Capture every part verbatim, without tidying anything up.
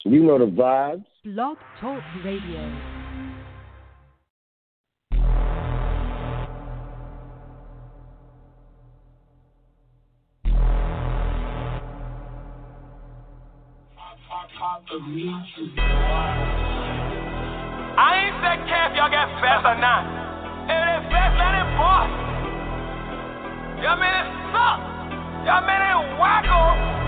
You know the vibes. Blog Talk Radio. I ain't that care if y'all get fast or not. If they fast, let it boss. Y'all made it suck. Y'all made it wacko.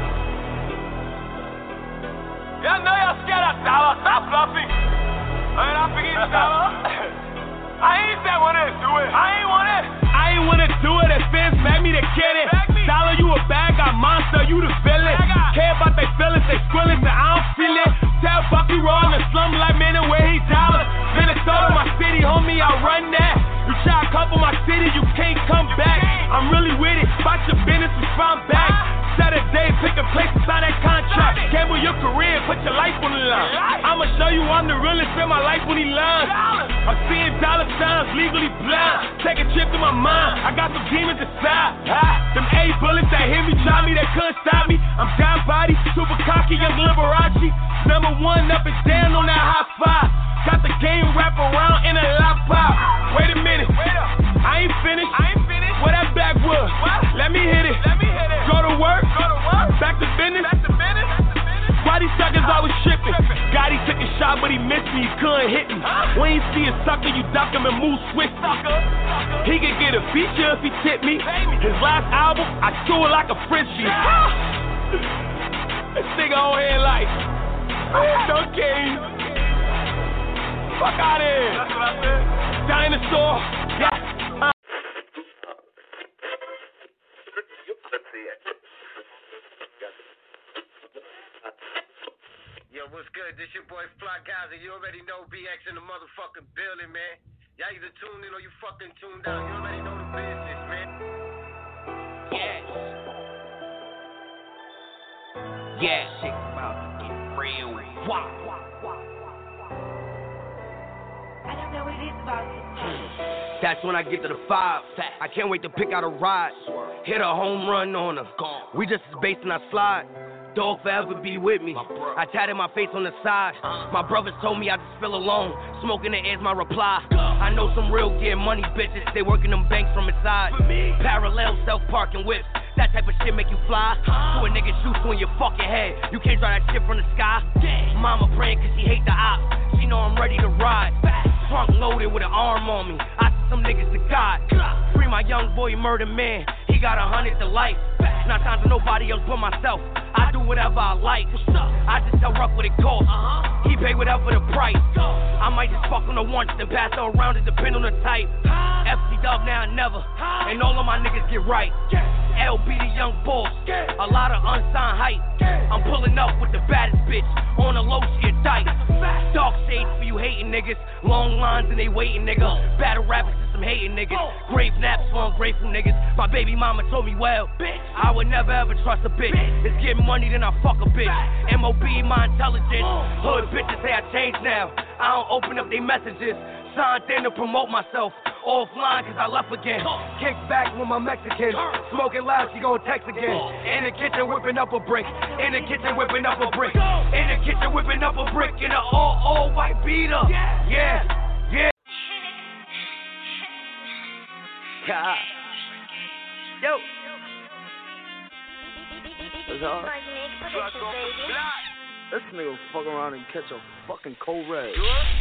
Y'all know y'all scared of dollar. Stop bluffing. I ain't not forgetting dollar. I ain't that wanna do it. I ain't wanna. I ain't wanna do it. If fans beg me to get it. Dollar, you a bad guy, monster, you the villain. Care about they feelings, they squillin', and I don't feel it. Tell Bucky raw in the slum like man and where he dollar. Minnesota, my city, homie, I run that. You try to couple my city, you can't come back. I'm really with it. Fight your business, respond back. Saturday, pick a place to sign that contract. Gamble your career, put your life on the line. I'ma show you I'm the realest, spend my life on these lines. I'm seeing dollar signs, legally blind. Take a trip to my mind, I got some demons inside. Ah, them A bullets that hit me, try me, they couldn't stop me. I'm down body, super cocky, young Liberace. Number one up and down on that high five. Got the game wrapped around in a laptop. Wait a minute, I ain't finished. I ain't finished. Where that backwood? Let me hit it. Let me hit it. Go to work. Go to work. Back to business. Back to business. Why these suckers always tripping? God, he took a shot, but he missed me. He couldn't hit me. When you see a sucker, you duck him and move swift. He could get a feature if he tipped me. His last album, I threw it like a frisbee. This nigga on here like, man, okay. Fuck out of here. That's what I said. Dinosaur. Yeah. Uh. Yo, what's good? This your boy Fly Gaza. You already know B X in the motherfucking building, man. Y'all either tuned in or you fucking tuned out. You already know the business, man. Yes. Yeah, shit's about to get real. Wow. I don't know what it is about it. That's when I get to the five. I can't wait to pick out a ride. Hit a home run on her. We just as based in our slide. Dog forever be with me. I tatted my face on the side. My brothers told me I just feel alone. Smoking the air's my reply. I know some real get money bitches. They working them banks from inside. Parallel self-parking whips. That type of shit make you fly. So a nigga shoots you in your fucking head. You can't drive that shit from the sky. Mama praying cause she hate the ops. She know I'm ready to ride. Trunk loaded with an arm on me. I see some niggas to God. Free my young boy murder man. He got a hundred to life. Not time for nobody else but myself. I do whatever I like. I just tell Ruck what it costs. He pay whatever the price. I might just fuck on the once then pass her around. It depend on the type. F C Dub now and never. And all of my niggas get right. L B the young boss. A lot of unsigned hype. I'm pulling up with the baddest bitch. On the low shit tight. Dark shades for you hating niggas. Long lines and they waiting nigga. Battle rappers to some hating niggas. Grave naps for ungrateful niggas. My baby mama told me well. I would never ever trust a bitch. It's getting money then I fuck a bitch. M O B my intelligence. Hood bitches say I changed now. I don't open up their messages. Signed in to promote myself. Offline cause I left again. Kick back with my Mexican. Smoking loud, she gon' text again. In the kitchen whipping up a brick. In the kitchen whipping up a brick. In the kitchen whipping up a brick. In an all all white beater. Yeah, yeah. God. Yo. What's up? This nigga fuck around and catch a fucking cold red.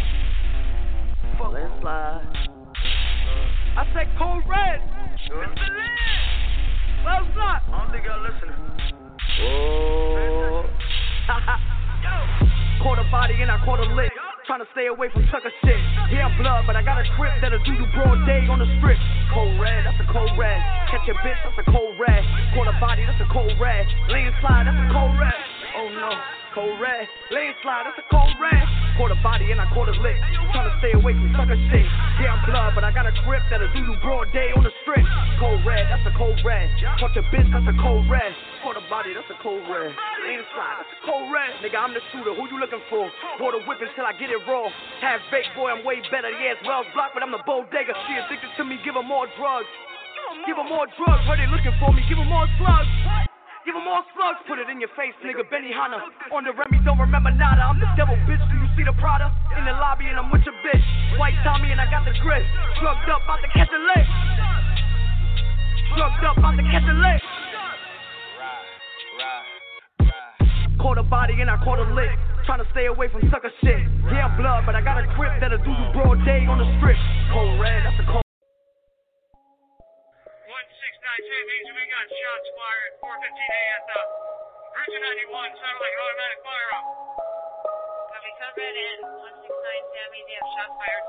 Landslide. I said cold red. Sure. It's the land. Well, it's not. I don't think y'all listening. Oh. Caught a body and I caught a lick. Trying to stay away from sucker shit. Yeah, I'm blood, but I got a grip that'll do you broad day on the strip. Cold red, that's a cold red. Catch a bitch, that's a cold red. Caught a body, that's a cold red. Landslide, that's a cold red. Oh no, cold red. Landslide, that's a cold red. Caught a body and I caught a lick. Trying to stay away from sucker shit. Yeah, I'm blood, but I got a grip that'll do you broad day on the strip. Cold red, that's a cold red. Catch a bitch, that's a cold red. Caught a body, that's a cold red. Landslide, that's a cold red. Nigga, I'm the shooter, who you looking for? Pour the whip until I get it raw. Half baked, boy, I'm way better. Yeah, it's well blocked, but I'm the bodega. She addicted to me, give her more drugs. Give her more drugs, where they looking for me, give her more slugs. Give them all slugs, put it in your face, nigga. Benny Hanna. On the Remy, don't remember nada. I'm the devil, bitch. Do you see the Prada? In the lobby, and I'm with your bitch. White Tommy, and I got the grip. Drugged up, about to catch a lick. Drugged up, about to catch a lick. Caught a body, and I caught a lick. Trying to stay away from sucker shit. Yeah, I'm blood, but I got a grip that'll do you broad day on the strip. Cold red, that's a cold. one six nine two, means we got shots fired. four fifteen A at the Virgin ninety-one, sounded like an automatic firearm. Copy, code red in. one six nine, Sammy, they have shots fired.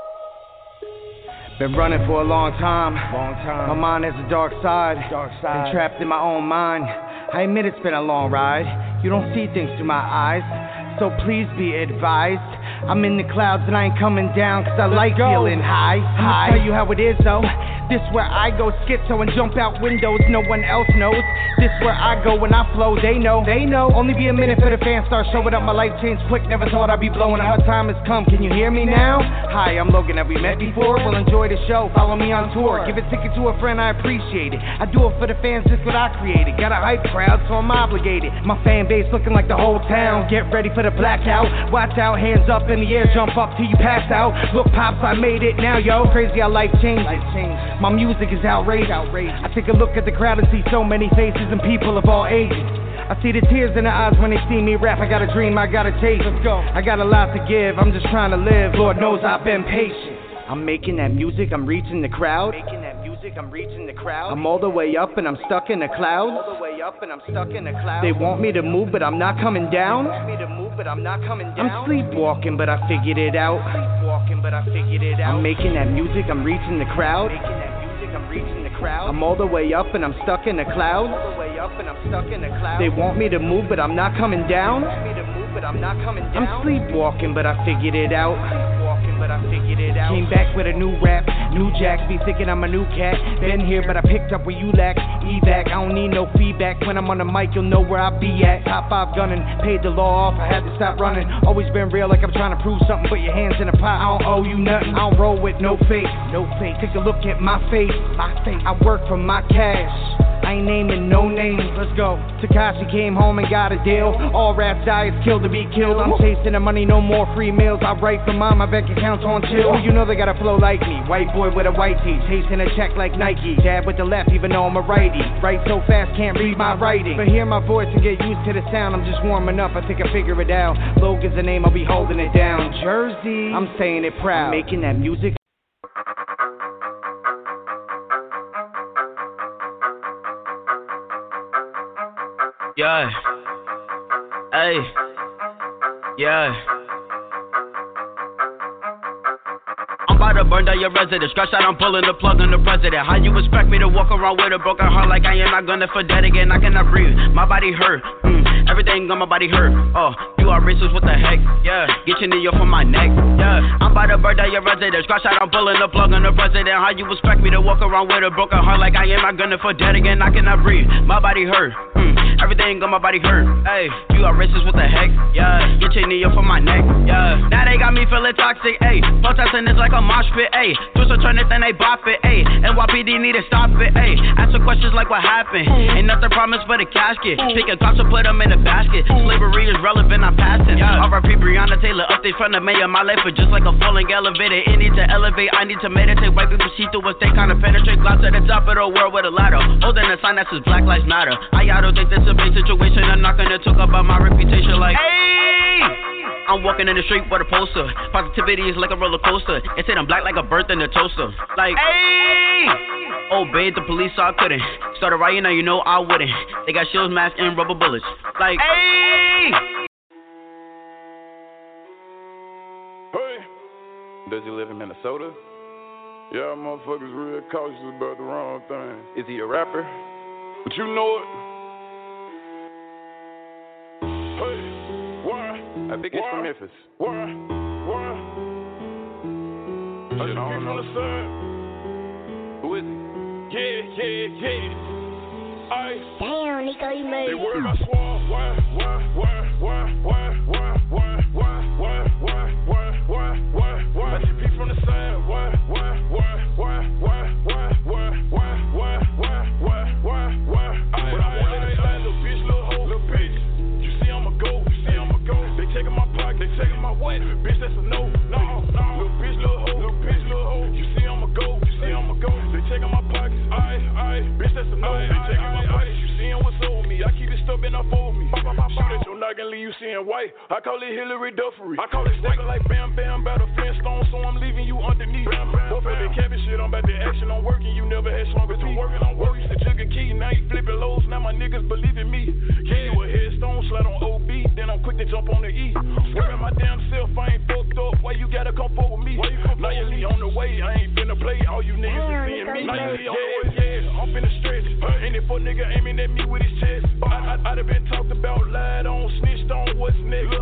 Been running for a long time. Long time. My mind has a dark side. Dark side. Been trapped in my own mind. I admit it's been a long ride. You don't see things through my eyes, so please be advised. I'm in the clouds and I ain't coming down, cause I Let's like go. feeling high. High. I'll tell you how it is though. This where I go schizo and jump out windows no one else knows. This where I go when I flow, they know. They know. Only be a minute for the fans start showing up. My life changed quick, never thought I'd be blowing up. My time has come, can you hear me now? Hi, I'm Logan, have we met before? Well, enjoy the show, follow me on tour. Give a ticket to a friend, I appreciate it. I do it for the fans, just what I created. Got a hype crowd, so I'm obligated. My fan base looking like the whole town. Get ready for the blackout. Watch out, hands up in the air, jump up till you pass out. Look, pops, I made it now, yo. Crazy how life changed. My music is outrageous. I take a look at the crowd and see so many faces and people of all ages. I see the tears in their eyes when they see me rap. I got a dream, I got a taste. Let's go. I got a lot to give, I'm just trying to live. Lord knows I've been patient. I'm making that music, I'm reaching the crowd. Making that music, I'm reaching the crowd. I'm all the way up and I'm stuck in the clouds. All the way up and I'm stuck in the clouds. They want me to move, but I'm not coming down. They want me to move, but I'm not coming down. I'm sleepwalking, but I figured it out. Sleepwalking, but I figured it out. I'm making that music, I'm reaching the crowd. Making that music, I'm reaching the crowd. I'm all the way up and I'm stuck in the clouds. All the way up and I'm stuck in the clouds. They want me to move, but I'm not coming down. They want me to move, but I'm not coming down. I'm sleepwalking, but I figured it out. Sleepwalking, but I figured it out. Came back with a new rap, new jacks. Be thinking I'm a new cat. Been here, but I picked up where you lack. Evac, I don't need no feedback. When I'm on the mic, you'll know where I be at. Top five gunning, paid the law off. I had to stop running. Always been real, like I'm trying to prove something. Put your hands in the pot. I don't owe you nothing. I don't roll with no fake, no fake. Take a look at my face, my face. I work for my cash. I ain't naming no names, let's go. Tekashi came home and got a deal. All rap diets killed to be killed. I'm chasing the money, no more free meals. I write for mine, my bank account's on chill. You know they got a flow like me. White boy with a white tee, chasing a check like Nike. Jab with the left, even though I'm a righty. Write so fast, can't read my writing. But hear my voice and get used to the sound. I'm just warming up, I think I figure it out. Logan's the name, I'll be holding it down. Jersey, I'm saying it proud. I'm making that music. Yeah. Hey. Yeah. I'm about to burn down your residence. Scratch out, I'm pulling the plug on the president. How you expect me to walk around with a broken heart like I am not gonna for dead again? I cannot breathe. My body hurt. Mm. Everything on my body hurt. Oh, you are racist, what the heck? Yeah. Get your knee up on my neck. Yeah. I'm about to burn down your residence. Scratch out, I'm pulling the plug on the president. How you expect me to walk around with a broken heart like I am not gonna for dead again? I cannot breathe. My body hurt. Mm. Everything on my body hurt. Hey, you are racist, what the heck? Yeah. Get your knee up on my neck. Yeah. Now they got me feeling toxic. Ayy. Protesting is like a mosh pit. Ayy. Twist a turn it, then they bop it. Ayy. N Y P D need to stop it. Ayy. Answer questions like what happened. Ain't nothing promised for the casket. Picking cops and put them in a basket. Slavery is relevant, I'm passing. R I P Breonna Taylor, update from the mayor. My life is just like a falling elevator. It needs to elevate, I need to meditate. White people see through us, they kinda penetrate. Glass at the top of the world with a ladder. Holding a sign that says Black Lives Matter. I don't think this is a big situation. I'm not gonna talk about my reputation like, hey! I'm walking in the street with a poster. Positivity is like a roller coaster. They said I'm black like a birth in a toaster. Like, hey! Obeyed the police, so I couldn't. Started rioting, now you know I wouldn't. They got shields, masks, and rubber bullets. Like, hey! Hey! Does he live in Minnesota? Yeah, motherfuckers real cautious about the wrong thing. Is he a rapper? But you know it. Hey, why? I think it's from Memphis. Why? Why? Shit, I don't know. Who is he? Yeah, yeah, yeah. Ay. Damn, Nico, you made it. They worry about swamp. Why? Why? Why? Why? Why? Why? Why? Why? Why? Why? Why? Why? Why? Let you be from the side. Why? Why? Why? Why? Why? Why? Why? Why? Why? Why? Why? Why? Why? But I want to stand up. They taking my what? Bitch, that's a no, no, no. Little bitch, little hoe, little bitch, little hoe. You see I'm a go, you see I'm a go. They taking my pockets, aye, aye. Bitch, that's a no. They taking my pockets. You seeing what's over me? I keep it stuck and I fold me. Shoot at your noggin, leave you seeing white. I call it Hillary Duffery. I call it stepping like bam bam, battle Flintstone, so I'm leaving you underneath. Both of the cabin shit, I'm about to action. I'm working, you never had stronger teeth. Working, I'm working. Used to jug a key, now you flipping lows. Now my niggas believe in me. Give you a headstone, slide on O B, then I'm quick to jump on the E. Swearing my damn self, I ain't fucked up. Why you gotta come forward with me? Now you leave on the way, I ain't finna play. All you niggas is seeing me. Now you leave on the way, yeah, I'm finna stretch. Ain't it for nigga aiming at me with his chest? I, I, I'd have been talked about, lied on, snitched on, what's next?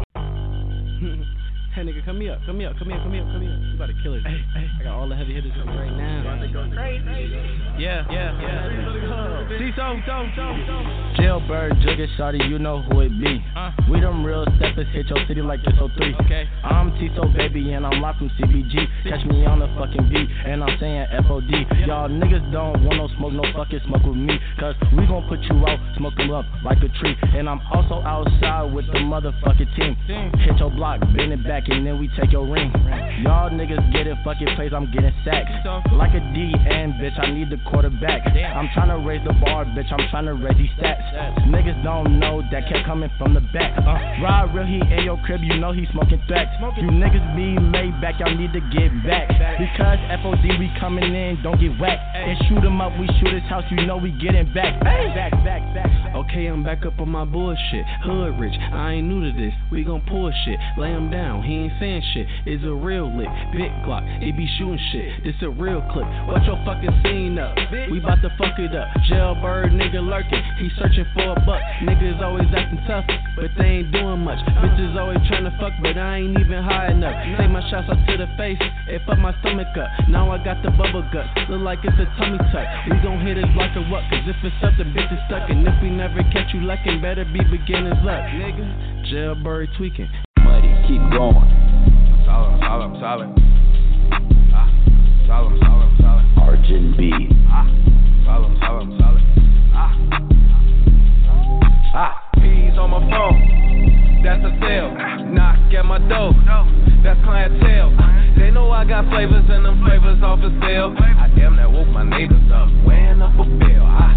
Hey nigga, come here, come here, come here, come here, come here. You about to kill it. Hey, hey. I got all the heavy hitters right now. About to go crazy. Yeah, yeah, yeah. C-So, so, so, so. Jailbird, Jugget, Shawty, you know who it be. Uh. We them real steppers, hit your city like this oh three. Okay. I'm T-So, baby, and I'm locked from C B G. Catch me on the fucking beat, and I'm saying F O D. Y'all niggas don't want no smoke, no fucking smoke with me. Cause we gon' put you out, smoke them up like a tree. And I'm also outside with the motherfucking team. Hit your block, bend it back, and then we take your ring. Y'all niggas get it, fucking plays, I'm getting sacked. Like a D N, bitch, I need the quarterback. I'm tryna raise the bar, bitch, I'm tryna raise these stats. Niggas don't know that kept coming from the back. Uh, Rod real, he in your crib, you know he smoking thrax. You niggas be made back, y'all need to get back. Because F O D, we coming in, don't get whacked. And shoot him up, we shoot his house, you know we getting back. Back, back, back. Okay, I'm back up on my bullshit. Hood rich, I ain't new to this. We gon' pull shit, lay him down, he ain't saying shit. It's a real lick, big Glock, it be shooting shit. This a real clip, watch your fucking scene up. We bout to fuck it up. Jailbird nigga lurking, he searching for a buck. Niggas always acting tough, but they ain't doing much. Bitches always trying to fuck, but I ain't even high enough. Take my shots up to the face, it fuck my stomach up. Now I got the bubble guts, look like it's a tummy tuck. We gon' hit his block or what, cause if it's up, the bitch is stuck. And if we never catch you lacking, better be beginner's luck, nigga. Jailbird tweaking. Muddy, keep going. Solid, solid, solid. Ah, solid, solid, solid. Argent B. Ah, solid, solid, solid. Ah, ah. P's on my phone. That's a sale. Knock at my door. That's clientele. They know I got flavors and them flavors off of sale. I damn that woke my neighbors up, weighing up a bill. Ah.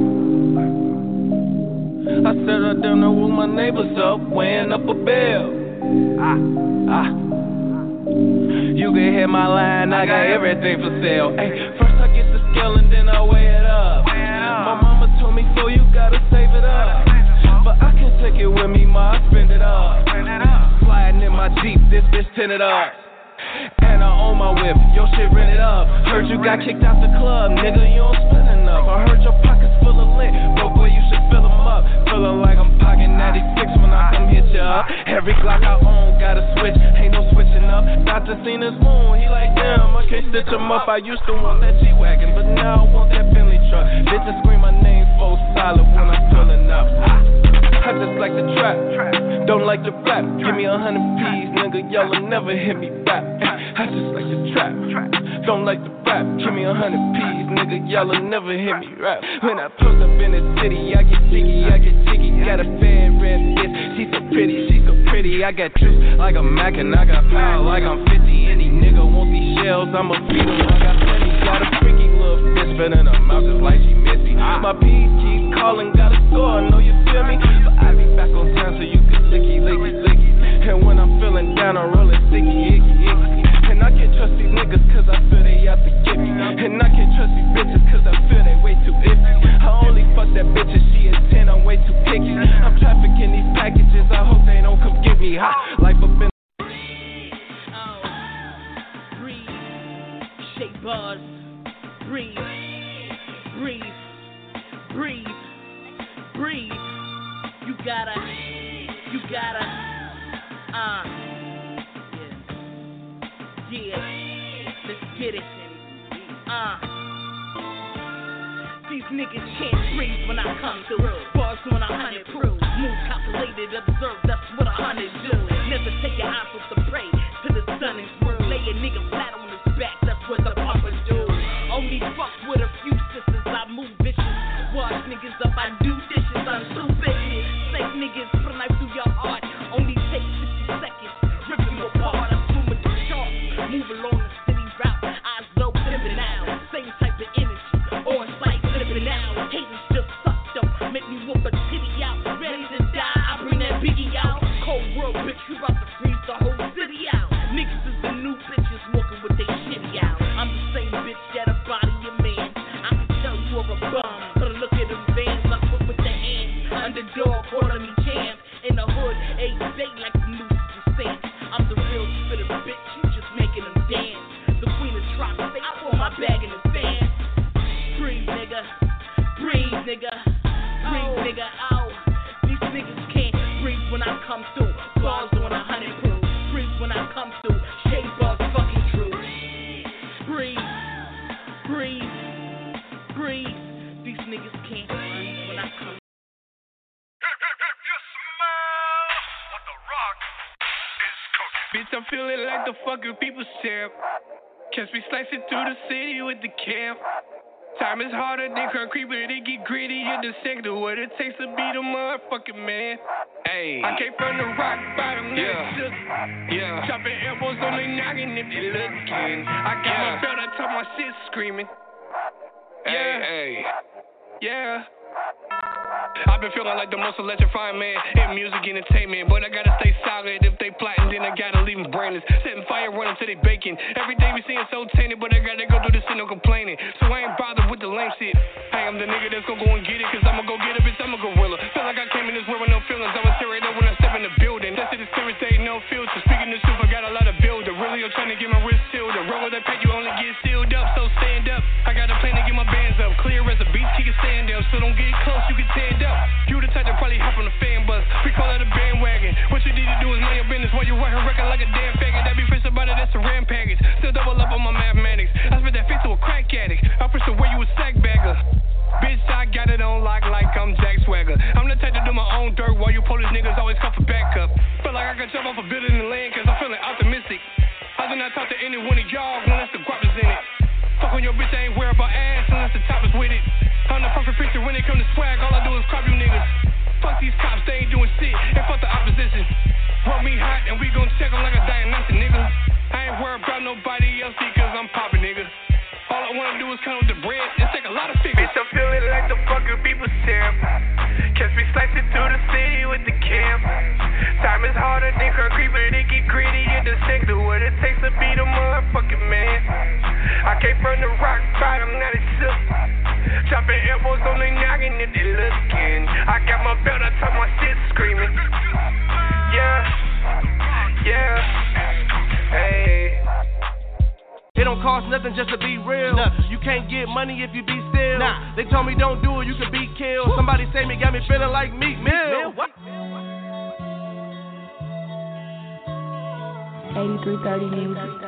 I said I damn that woke my neighbors up, weighing up a bill. Ah, ah. You can hit my line, I got everything for sale. Ay, first I get the scale and then I weigh it up. My mama told me so you gotta save it up. But I can't take it with me, ma, I spend it up. Sliding in my Jeep, this bitch tinted up. And I own my whip, your shit rented up. Heard you got kicked out the club, nigga, you don't spend enough. I heard your pockets full of lint, bro, boy, you should fill them up. Feeling like I'm pocket ninety-six when I come hit ya up. Every Glock I own got a switch, ain't no switching up. Doctor seen his wound, he like, damn, I can't stitch him up. I used to want that G-Wagon, but now I want that Bentley truck. Bitches scream my name full solid when I'm pulling up. I just like the trap, don't like the rap. Give me a hundred P's, nigga, y'all'll never hit me back. I just like the trap, don't like the rap. Give me a hundred P's, nigga, y'all'll never hit me rap. When I post up in the city, I get jiggy, I get jiggy. Got a fan red bitch, she's so pretty, she's so pretty. I got juice like a Mac and I got power like I'm fifty. Any nigga want these shells, I'ma feed him. I got plenty, got a freaky little bitch, but in her mouth just like she miss me. My P's keep calling, gotta score, I know you feel me. But I be back on time so you can licky, licky, licky. And when I'm feeling down, I'm rolling sticky, icky, icky. And I can't trust these niggas cause I feel they out to get me. And I can't trust these bitches cause I feel they way too iffy. I only fuck that bitch if she is ten, I'm way too picky. I'm trafficking these packages, I hope they don't come get me. Hot life up in breathe, shake bars, breathe, breathe, breathe, breathe. You gotta, you gotta, uh, yeah, yeah, let's get it, uh. These niggas can't breathe when I come through. Bars on a hundred proof, move calculated, observe, that's what a hundred do. Never take your eyes off the prey till the sun is through. Lay a nigga flat on his back, that's what the pumpers do. Only fuck with a few sisters, I move bitches. Wash niggas up, I do dishes, I'm too business. Snake niggas, put a knife through your heart, only take sixty seconds. You about to freeze the whole city out. Niggas is the new bitches walking with they shitty out. I'm the same bitch that'll body your man. I can tell you are a bum, but look at them bands I put with the hands. Underdog, order me champ. In the hood, eight day like the news is saying. I'm the real spitter bitch, you just making them dance. The queen of trap, say I pull my bag in the sand. Breathe, nigga. Breathe, nigga. Breathe, nigga. Ow. These niggas can't breathe when I come through. Bars on a hundred proof. Breathe when I come through. Shade bars fucking true. Breathe. Breathe. Breathe. These niggas can't breathe when I come through. Bitch, I'm feeling like the fucking people's champ. Catch me slicing through the city with the camp. Time is harder than concrete, but it get gritty in the sector. What it takes to be the motherfucking man. Hey, I came from the rock bottom, yeah, shook. Yeah, chopping elbows on the noggin if they looking. I got yeah. my belt, I talk my shit screaming. Hey, yeah, hey, yeah. I've been feeling like the most electrifying man in music entertainment, but I gotta stay solid. If they plotting, then I gotta leave them brainless. Setting fire, running till they baking. Every day we seeing so tainted, but I gotta go through this and no complaining. So I ain't bothered with the lame shit. Hey, I'm the nigga that's gonna go and get it, cause I'ma go get it, bitch, I'm a gorilla. Feel like I came in this world with no feelings. I'ma tear it up when I step in the building. That's it, the spirit, they no filter. Speaking the truth, I got a lot of builder. Really, I'm trying to get my wrist sealed. The roll that pack, you only get sealed up, so stand up. I got a plan to get my bands up. Clear as a beach, keep it stand up. So don't get close, you can stand up. You the type that probably hop on the fan bus. We call that a bandwagon. What you need to do is mind your business while you right here record like a damn faggot. That be fresh about it, that's a ram package. Still double up on my mathematics. I spit that face to a crack addict. I push the way you a sack bagger. Bitch, I got it on lock like I'm Jack Swagger. I'm the type to do my own dirt while you police niggas always come for backup. Feel like I can jump off a building in the land cause I'm feeling optimistic. I do not talk to any one of y'all unless the guap is in it. Fuck on your bitch, I ain't worried about ass unless the top is with it. I'm the perfect picture when it come to swag, all I do is crop you niggas. Fuck these cops, they ain't doing shit, and fuck the opposition. Run me hot and we gon' check them like a diagnostic, nigga. I ain't worried about nobody else because I'm poppin', nigga. All I wanna do is count with the bread and take a lot of figures. Bitch, I'm feeling like the fucking people's champ. Catch me slicing through the city with the camp. Time is harder than concrete, but it get gritty in the sector. What it takes to be the motherfucking man. I came from the rock bottom, now it's shook. Chopping elbows on the noggin if they looking. I got my belt, I talk my shit screaming. Yeah, yeah, hey. It don't cost nothing just to be real. Nah. You can't get money if you be still. Nah. They told me don't do it, you could be killed. Woo. Somebody say me, got me feeling like Meek Mill. What? eighty-three thirty music.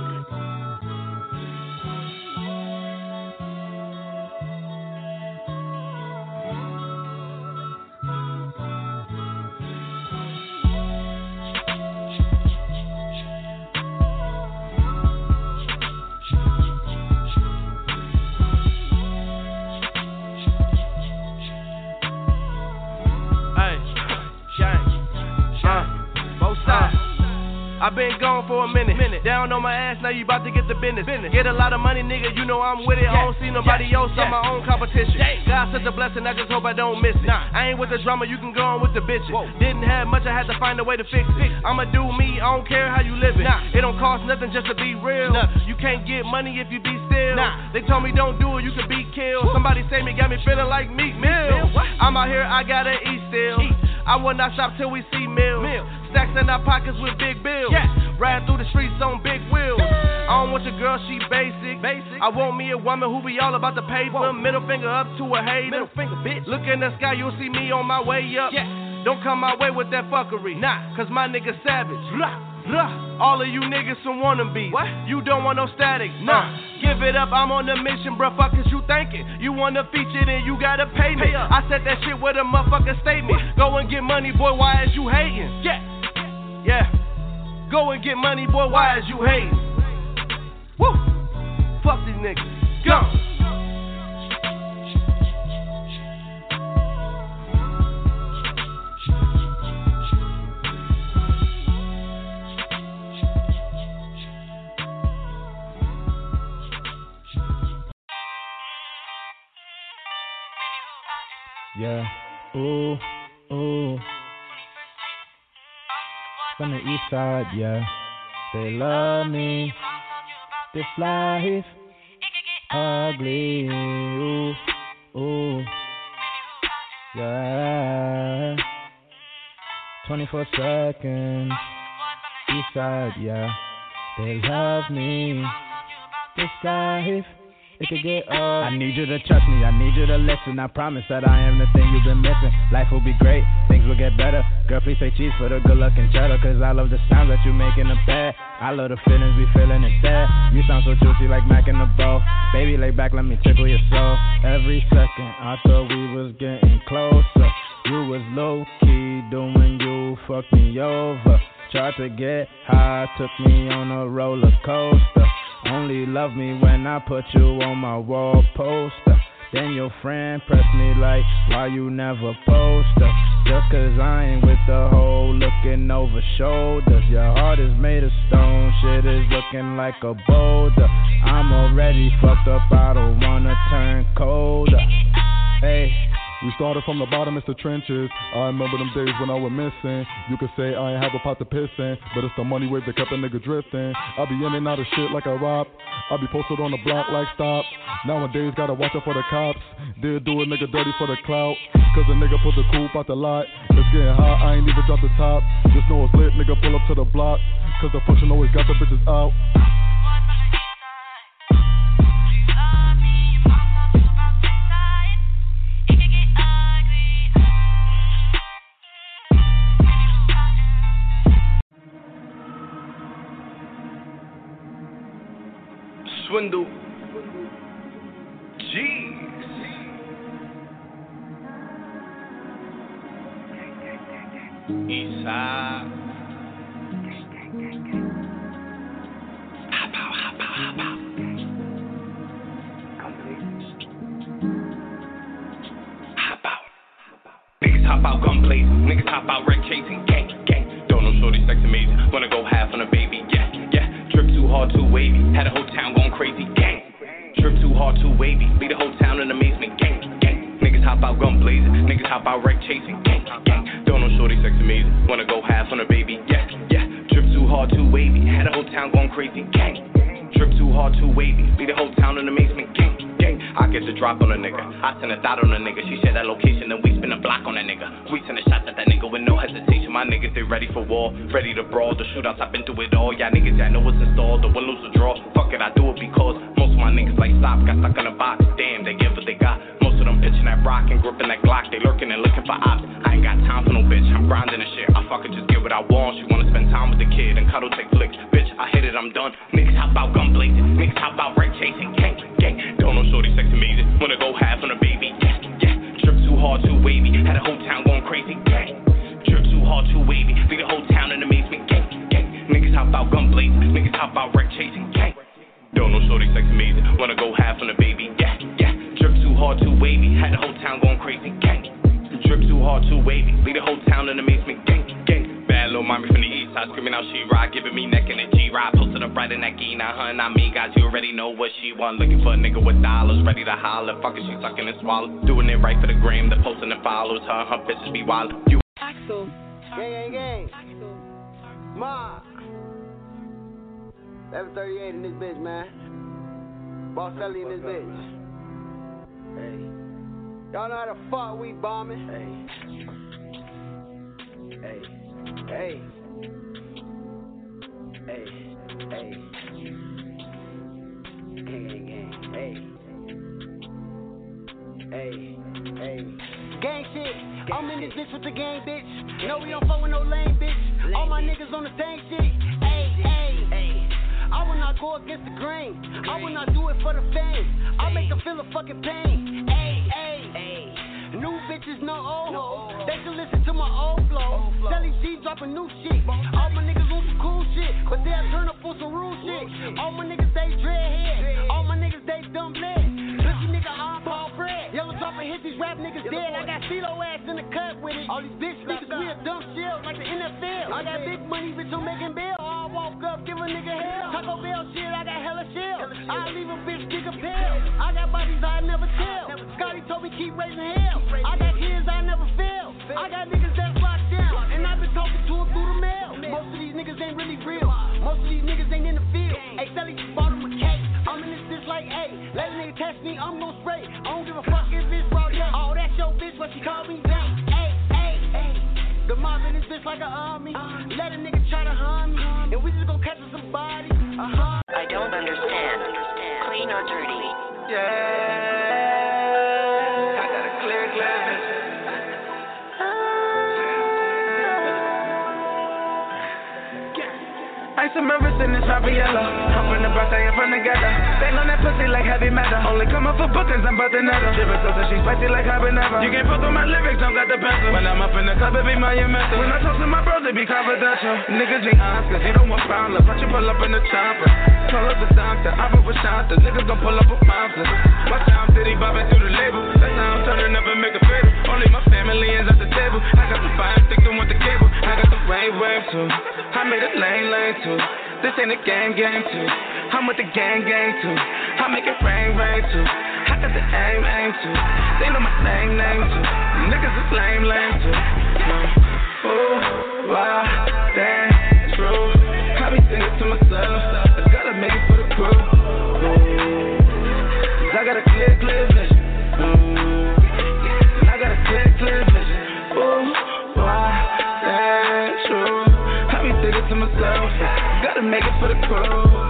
I been gone for a minute. minute. Down on my ass, now you about to get the business. business. Get a lot of money, nigga, you know I'm with it. Yeah. I don't see nobody yeah. else, yeah. I'm my own competition. Yeah. God such a blessing, I just hope I don't miss it. Nah. I ain't with the drama, you can go on with the bitches. Whoa. Didn't have much, I had to find a way to fix it. I'ma do me, I don't care how you living. Nah. It don't cost nothing just to be real. Nah. You can't get money if you be still. Nah. They told me don't do it, you could be killed. Woo. Somebody say me, got me feeling like Meek Mill. I'm out here, I gotta eat still. Eat. I will not stop till we see meals. Meal. Stacks in our pockets with big bills. Yeah. Ride through the streets on big wheels. I don't want your girl, she basic. basic. I want me a woman who be all about the paper. Whoa. Middle finger up to a hater. Middle finger, bitch. Look in the sky, you'll see me on my way up. Yeah. Don't come my way with that fuckery. Nah, cause my nigga savage. Blah, blah. All of you niggas some wannabe. What? You don't want no static. Nah. Uh. Give it up, I'm on a mission, bruh. Fuck is you thinking? You wanna feature, then you gotta pay me. Pay I said that shit with a motherfucking statement. What? Go and get money, boy. Why is you hating? Yeah. Yeah, go and get money, boy, why is you hating? Woo! Fuck these niggas, go! Yeah, ooh, ooh. from the east side, yeah. They love me. This life ugly. Ooh, ooh, yeah. twenty-four seconds. East side, yeah. They love me. This life. It could get up. I need you to trust me, I need you to listen. I promise that I am the thing you've been missing. Life will be great, things will get better. Girl, please say cheese for the good luck and cheddar. Cause I love the sounds that you make in the bed. I love the feelings we feeling instead. You sound so juicy like Mac in the bowl. Baby, lay back, let me tickle your soul. Every second, I thought we was getting closer. You was low-key doing you, fucked me over. Tried to get high, took me on a roller coaster. Only love me when I put you on my wall poster. Then your friend pressed me like, why you never post her? Just cause I ain't with the whole looking over shoulders. Your heart is made of stone, shit is looking like a boulder. I'm already fucked up, I don't wanna turn colder. Hey. We started from the bottom, it's the trenches. I remember them days when I was missing. You could say I ain't have a pot to piss in, but it's the money wave that kept a nigga drifting. I be in and out of shit like a rob. I be posted on the block like stop. Nowadays gotta watch out for the cops. Did do a nigga dirty for the clout. Cause a nigga put the coupe out the lot. It's getting hot, I ain't even drop the top. Just know it's lit, nigga pull up to the block. Cause the function always got the bitches out. Swindle. Jeez. Eastside. Hop out, hop out, hop out. Hop out. Niggas hop out, gun blaze. Niggas hop out, wreck chasing. Gang, gang. Don't know shorty, sex amazing. Wanna go half on a baby. Yeah, yeah. Trip too hard, too wavy. Had a whole town going crazy. Gang. Trip too hard, too wavy. Lead the whole town in amazement. Gang, gang. Niggas hop out, gun blazing. Niggas hop out, wreck chasing. Gang, gang. Don't know shorty, sex amazing. Wanna go half on a baby. Yeah, yeah. Trip too hard, too wavy. Had a whole town going crazy. Gang. Trip too hard, too wavy. Lead the whole town in amazement. Gang, gang. I get the drop on a nigga. I send a dot on a nigga. She said that location, then we spin a block on a nigga. We send a shot at that nigga with no hesitation. My niggas, they ready for war, ready to brawl. The shootouts, I've been through it all. Y'all niggas, y'all know what's installed. The win, lose, or draw. Fuck it, I do it because most of my niggas like stop. Got stuck in a box. Damn, they give what they got. Most of them pitching that rock and gripping that Glock. They lurking and looking for ops. I ain't got time for no bitch. I'm grinding and shit. I fucking just get what I want. She wanna spend time with the kid and cuddle, take flicks. Bitch, I hit it, I'm done. Niggas hop out, gun blazing. Niggas hop out, right chasing. Gang, gang. Don't know shorty, sex amazing. Wanna go half on a baby. Yeah, yeah. Trip too hard, too wavy. Had a whole town going crazy. Gang. Trip too hard, too wavy. Lead the whole town in amazement. Gang, gang. Niggas hop out, gun blazing. Niggas hop out, wreck chasing. Gang. Don't know shorty, sex amazing. Wanna go half on a baby. Yeah, yeah. Trip too hard, too wavy. Had the whole town going crazy. Gang. Trip too hard, too wavy. Lead the whole town in amazement. Gang, gang. Bad little mommy from the east side, screaming out she ride, giving me neck in a G-ride. Posted up right in that key, now her, not me, guys. You already know what she want. Looking for a nigga with dollars, ready to holler. Fucking she sucking and swallow. Doing it right for the gram, the posting and follows. Her, her bitches be wild. You. Axel. Gang, gang, gang. Ma. eleven thirty-eight in this bitch, man. Boss Ellie in this bitch. Hey. Y'all know how the fuck we bombing? Hey. Hey. Hey. Hey. Hey. Gang, gang, gang. Hey. Hey. Hey. Gang shit. Gang I'm in this bitch with the gang, bitch. No, we don't fuck with no lame bitch. Lame All my bitch. Niggas on the same shit. Hey, hey, hey. I will not go against the grain. I will not do it for the fans. I make them feel a fucking pain. Hey, hey, hey. New bitches, no old hoes. They can listen to my old flow. Selling G dropping new shit. All my niggas on some cool shit, but they'll turn up on some rude shit. All my niggas, they dreadhead. All my niggas, they dumb legs. Pussy nigga, I'm Paul Fred. Yellow dropping hit these rap niggas dead. I got CeeLo ass in the cut with it. All these bitch niggas, we a dumb shield like the N F L. I got big money, bitch, I'm making bail. I walk up, give a nigga hell. Taco Bell shit, I got hella shell. I leave a bitch, dig a pill. I got bodies I never tell. Scotty told me keep raising hell. I got kids I never fail. I got niggas that rock down, and I've been talking to them through the mail. Most of catch me, I'm gon' spray. I don't give a fuck if it's raw, yeah. Oh, that's your bitch, but she call me bang. Hey, hey, hey. The mob in this bitch like an army. Let a nigga try to harm me, and we just gon' catch us some bodies. Uh-huh. I don't understand. Clean or dirty? Yeah. I got a clear glass. Ice and Memphis in this happy yellow. I'm from the bus, I am from the ghetto. Bang on that pussy like heavy metal. Only come up for bookings, I'm about to nettle. Shiver so she spicy like habanero. You can't fuck with my lyrics, don't got the pencil. When I'm up in the club, it be monumental. When I talk to my bros, it be confidential. Niggas be honest, cause you don't want problems. Watch you pull up in the chopper. Call up the doctor, I put with shots. Niggas gon' pull up with monsters. Watch how I'm city bobbing through the label. That's how I'm turning up and make a fatal. Only my family is at the table. I got the fire stick, don't want the cable. I got the rain wave too. I made it lane lane too. This ain't a game game too. I'm with the gang gang too. I make it rain rain too. I got the aim aim too. They know my name name too. Niggas is lame lame too. Ooh, wow, damn, true. I be thinking to myself, I gotta make it for the crew. Ooh, cause I got a clear clear vision. Ooh, and I got a clear clear vision. Ooh, wow, damn, true. I be thinking to myself, gotta make it for the crew.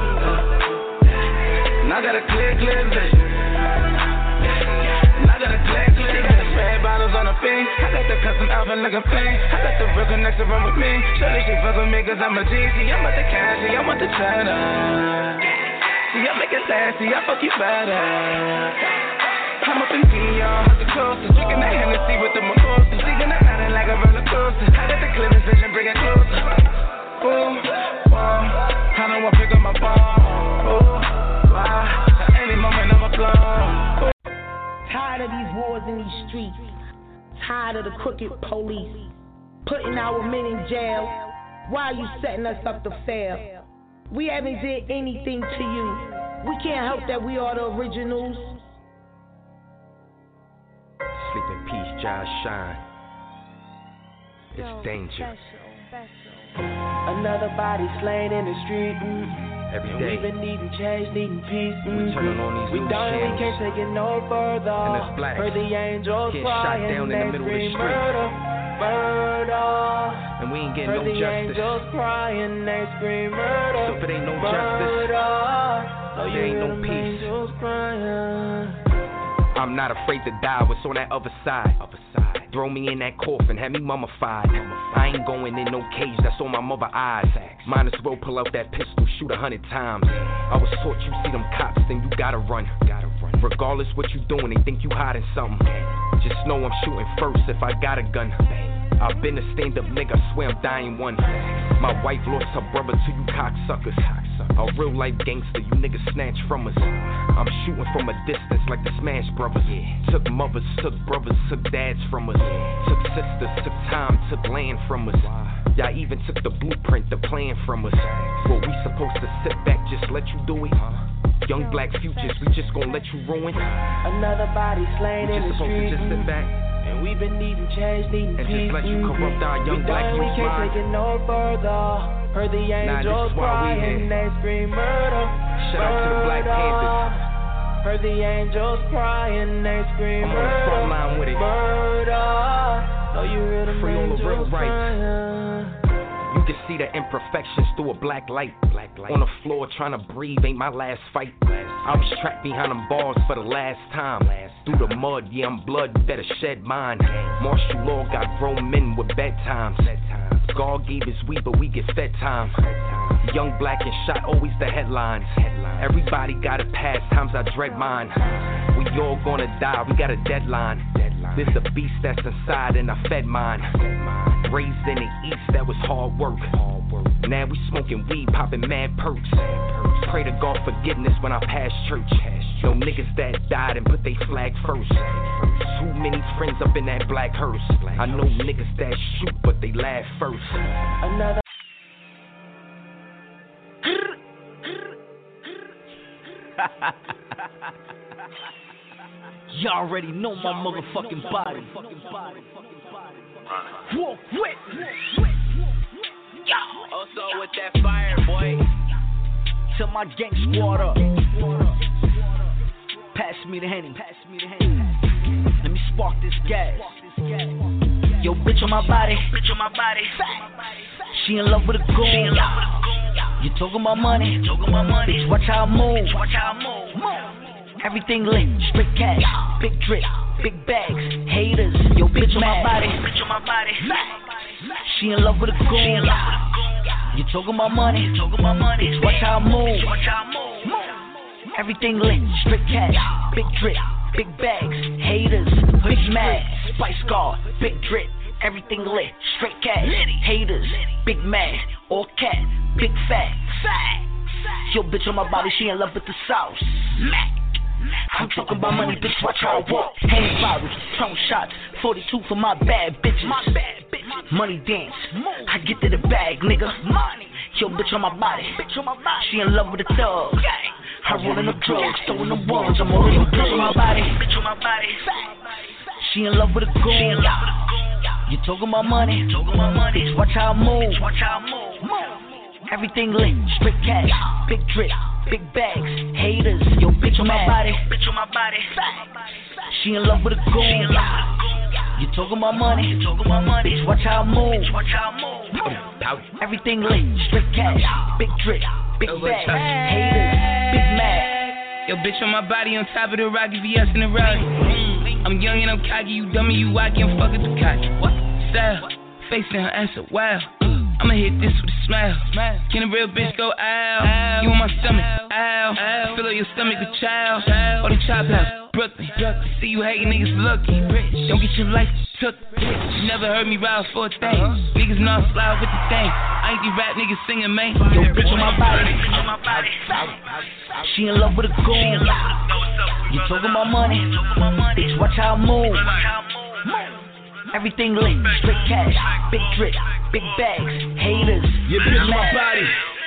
And I got a clear, clear vision. And I got a clear, clear vision. Red bottles on the fiend. I got the custom outfit looking clean. I got the real next to run with me. Shorty, she fuck with me cause I'm a G. See, I'm with the cash, see, I'm with the cheddar. See, I make it last, see, I fuck you better. I'm up in Dion, hot the coaster. Drinking that Hennessy with the mimosa. She gonna ride it like a roller coaster. I got the clear vision, bring it closer. Boom, boom, I don't wanna pick up my phone. Ooh, wow, at any moment I'm a blow. Tired of these wars in these streets. Tired of the crooked police putting our men in jail. Why are you setting us up to fail? We haven't did anything to you. We can't help that we are the originals. Sleep in peace, Josh Shine. It's danger. Another body slain in the street. Mm. Every and day. We've been needing change, needing peace. We Mm. turning on these we new done, channels. we can't take it no further. And it's black. Heard the angels Get cry shot down and in the they middle of the scream street. murder, murder. And we ain't getting Heard no the justice. angels cry and they scream murder. So if it ain't no murder. justice, So there ain't you no hear them peace. angels crying. I'm not afraid to die. What's on that other side? Other side. Throw me in that coffin, have me mummified. I ain't going in no cage, that's on my mother eyes. Might as well pull out that pistol, shoot a hundred times. I was taught you see them cops, then you gotta run. Regardless what you doing, they think you hiding something. Just know I'm shooting first if I got a gun. I've been a stand-up nigga, I swear I'm dying one. My wife lost her brother to you cocksuckers. A real-life gangster, you niggas snatched from us. I'm shooting from a distance like the Smash Brothers. Took mothers, took brothers, took dads from us. Took sisters, took time, took land from us. Y'all even took the blueprint, the plan from us. What we supposed to sit back, just let you do it? Young black futures, we just gon' let you ruin. Another body slain we in the just supposed street. to just sit back. And we've been needing change, needing and peace. just let you corrupt our young we black youth. We can't mind. take it no further. Heard the angels nah, cry and they scream murder. Shout out to the Black Panthers. Heard the angels cry and they scream I'm murder. on the front line with it. Murder. So you hear the Free all the real angels rights. crying. You can see the imperfections through a black light. Black light. On the floor trying to breathe ain't my last fight. I was trapped behind them bars for the last time. Through the mud, yeah, I'm blood, you better shed mine. Martial law got grown men with bedtimes. God gave his weed, but we get fed time. Young, black, and shot, always the headlines. Everybody got a pass, times I dread mine. We all gonna die, we got a deadline. There's a beast that's inside and I fed mine. Raised in the east, that was hard work. Now we smoking weed, popping mad perks. Pray to God forgiveness when I pass church. No niggas that died and put they flag first. Too many friends up in that black hearse. I know niggas that shoot, but they laugh first. Another. Y'all already know my motherfucking body. Walk with. Yo. Also with that fire, boy. To my gang squad up. Pass me the Henny. Pass me the Henny. Let me spark this gas. Yo, bitch on my body. Bitch on my body. She in love with a goon. You talking about money? Talking about money. Bitch, watch how I move. Watch how I move. Everything lit, straight cash, big drip, big bags, haters. Yo, bitch on my body. Bitch on my body. She in love with a goon. You talking about money? Talking about money. Bitch, watch how I move. Watch how I move. Everything lit, straight cash, big drip, big bags, haters, big mad, spice guard, big drip. Everything lit, straight cash, haters, big mad, all cat, big fat, fat. Yo, bitch on my body, she in love with the sauce. I'm talking about money, bitch, watch how I walk. Hand bottles, tone shots, forty-two for my bad bitches. My bad bitches. Money dance, I get to the bag, nigga. Money. Yo, bitch on my body, bitch on my body. She in love with the thug. I rollin' up drugs, throwing them ones. I'm all in bitch on my body, bitch on my body. She in love with a goon. You talking about money? Talking about money. Bitch, watch how I move. Watch how I move. Everything lit, straight cash, big drip, big bags, haters. Yo, bitch on my body, bitch on my body. She in love with a goon. You talking about money? Talking about money. Bitch, watch how I move. Watch how I move. Everything lit, straight cash, big drip, big bags, haters, big mad. Yo, bitch on my body, on top of the Rocky V S in the rally. I'm young and I'm cocky, you dummy, you wacky, I'm fucking too cocky. What? Style, facing her ass up, wow. I'ma hit this with a smile. Can a real bitch go ow? You on my stomach, ow. Fill up your stomach with child. Or the chop house, Brooklyn. See you hating niggas lucky. Don't get your life took. You never heard me ride for a thing. Niggas know I slide with the thing. I ain't these rap niggas singing, man. Yo, bitch on my body. She in love with a goon. You talking about money? Bitch, watch how I move. Everything lit, straight cash, big drip, big bags, haters. You bitch on my body.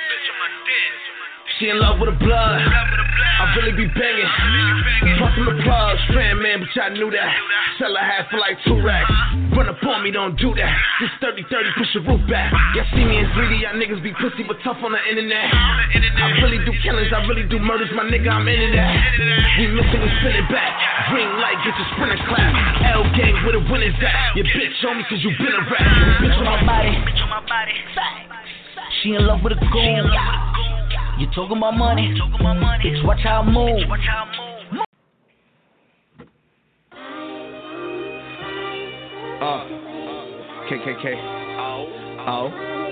She in love with the blood. I really be banging. Fucking the plug, strand man, but y'all knew that. Sell a half for like two racks. Run up on me, don't do that. Just thirty thirty, push your roof back. Y'all see me in three D, y'all niggas be pussy but tough on the internet. I really do killings, I really do murders, my nigga, I'm into that. We missing, we spin it back. Green light, get your sprinter clap. L gang, where the winners at? Your bitch on me cause you been a rap. Bitch on my body. Bitch on my body. She in love with a goon. You talking about money? Bitch, watch how I move. Watch how I move. Uh, K K K. Oh.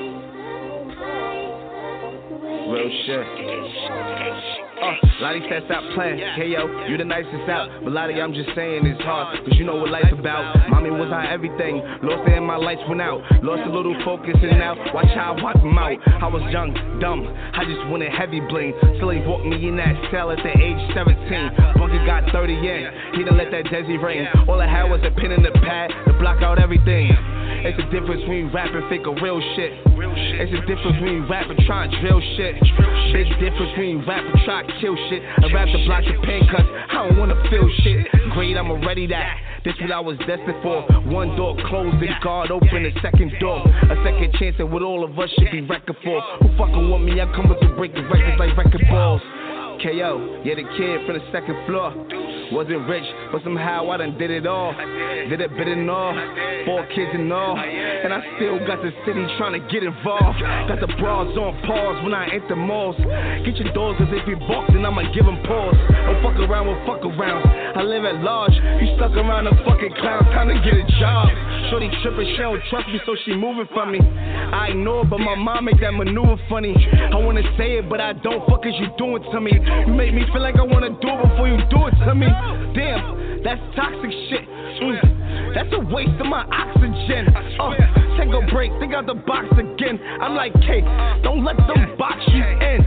Real shit. Uh, Lottie said stop playing. Hey yo, you the nicest out. But Lottie, I'm just saying it's hard. Cause you know what life's about. Mommy was our everything. Lost her and my lights went out. Lost a little focus and now watch how I watch them out. I was young, dumb. I just wanted heavy bling. Still he bought me in that cell at the age seventeen. Bunker got thirty in. He done let that Desi ring. All I had was a pen in the pad to block out everything. It's the difference between rap and fake a real shit. It's the difference between rap and try to drill shit. Big difference between rap and try to kill shit. I rap to block the pain cuts. I don't wanna feel shit. Great, I'm already that. This what I was destined for. One door closed and God opened the second door. A second chance and what all of us should be reckoned for. Who fucking want me? I come with the breaking records like record balls. K O, yeah, the kid from the second floor. Wasn't rich, but somehow I done did it all. Did it bit and all, four kids and all. And I still got the city trying to get involved. Got the bras on pause when I enter malls. Get your doors, cause if you balk, then I'ma give them pause. Don't fuck around with fuck around. I live at large, you stuck around a fucking clown, time to get a job. Shorty trippin', she don't trust me, so she moving from me. I know it, but my mom make that maneuver funny. I wanna say it, but I don't, fuck as you doing to me. You make me feel like I wanna do it before you do it to me. Damn, that's toxic shit. Mm, that's a waste of my oxygen. Uh, take a break, think out the box again. I'm like, K, don't let them box you in.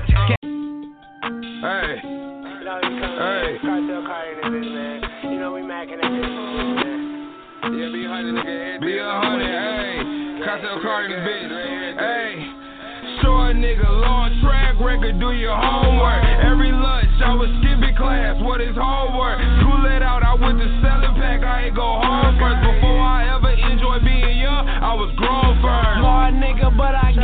Hey, hey. You know we macking at this, man. Yeah, be a hundred, nigga. Be a hundred, hey. Cartel car in the bitch, hey. Short nigga, long track record, do your homework. Every lunch, I was skipping class, what is homework? School it out, I went to selling pack, I ain't go home first. Before I ever enjoyed being young, I was grown first. Smart nigga, but I get dumb.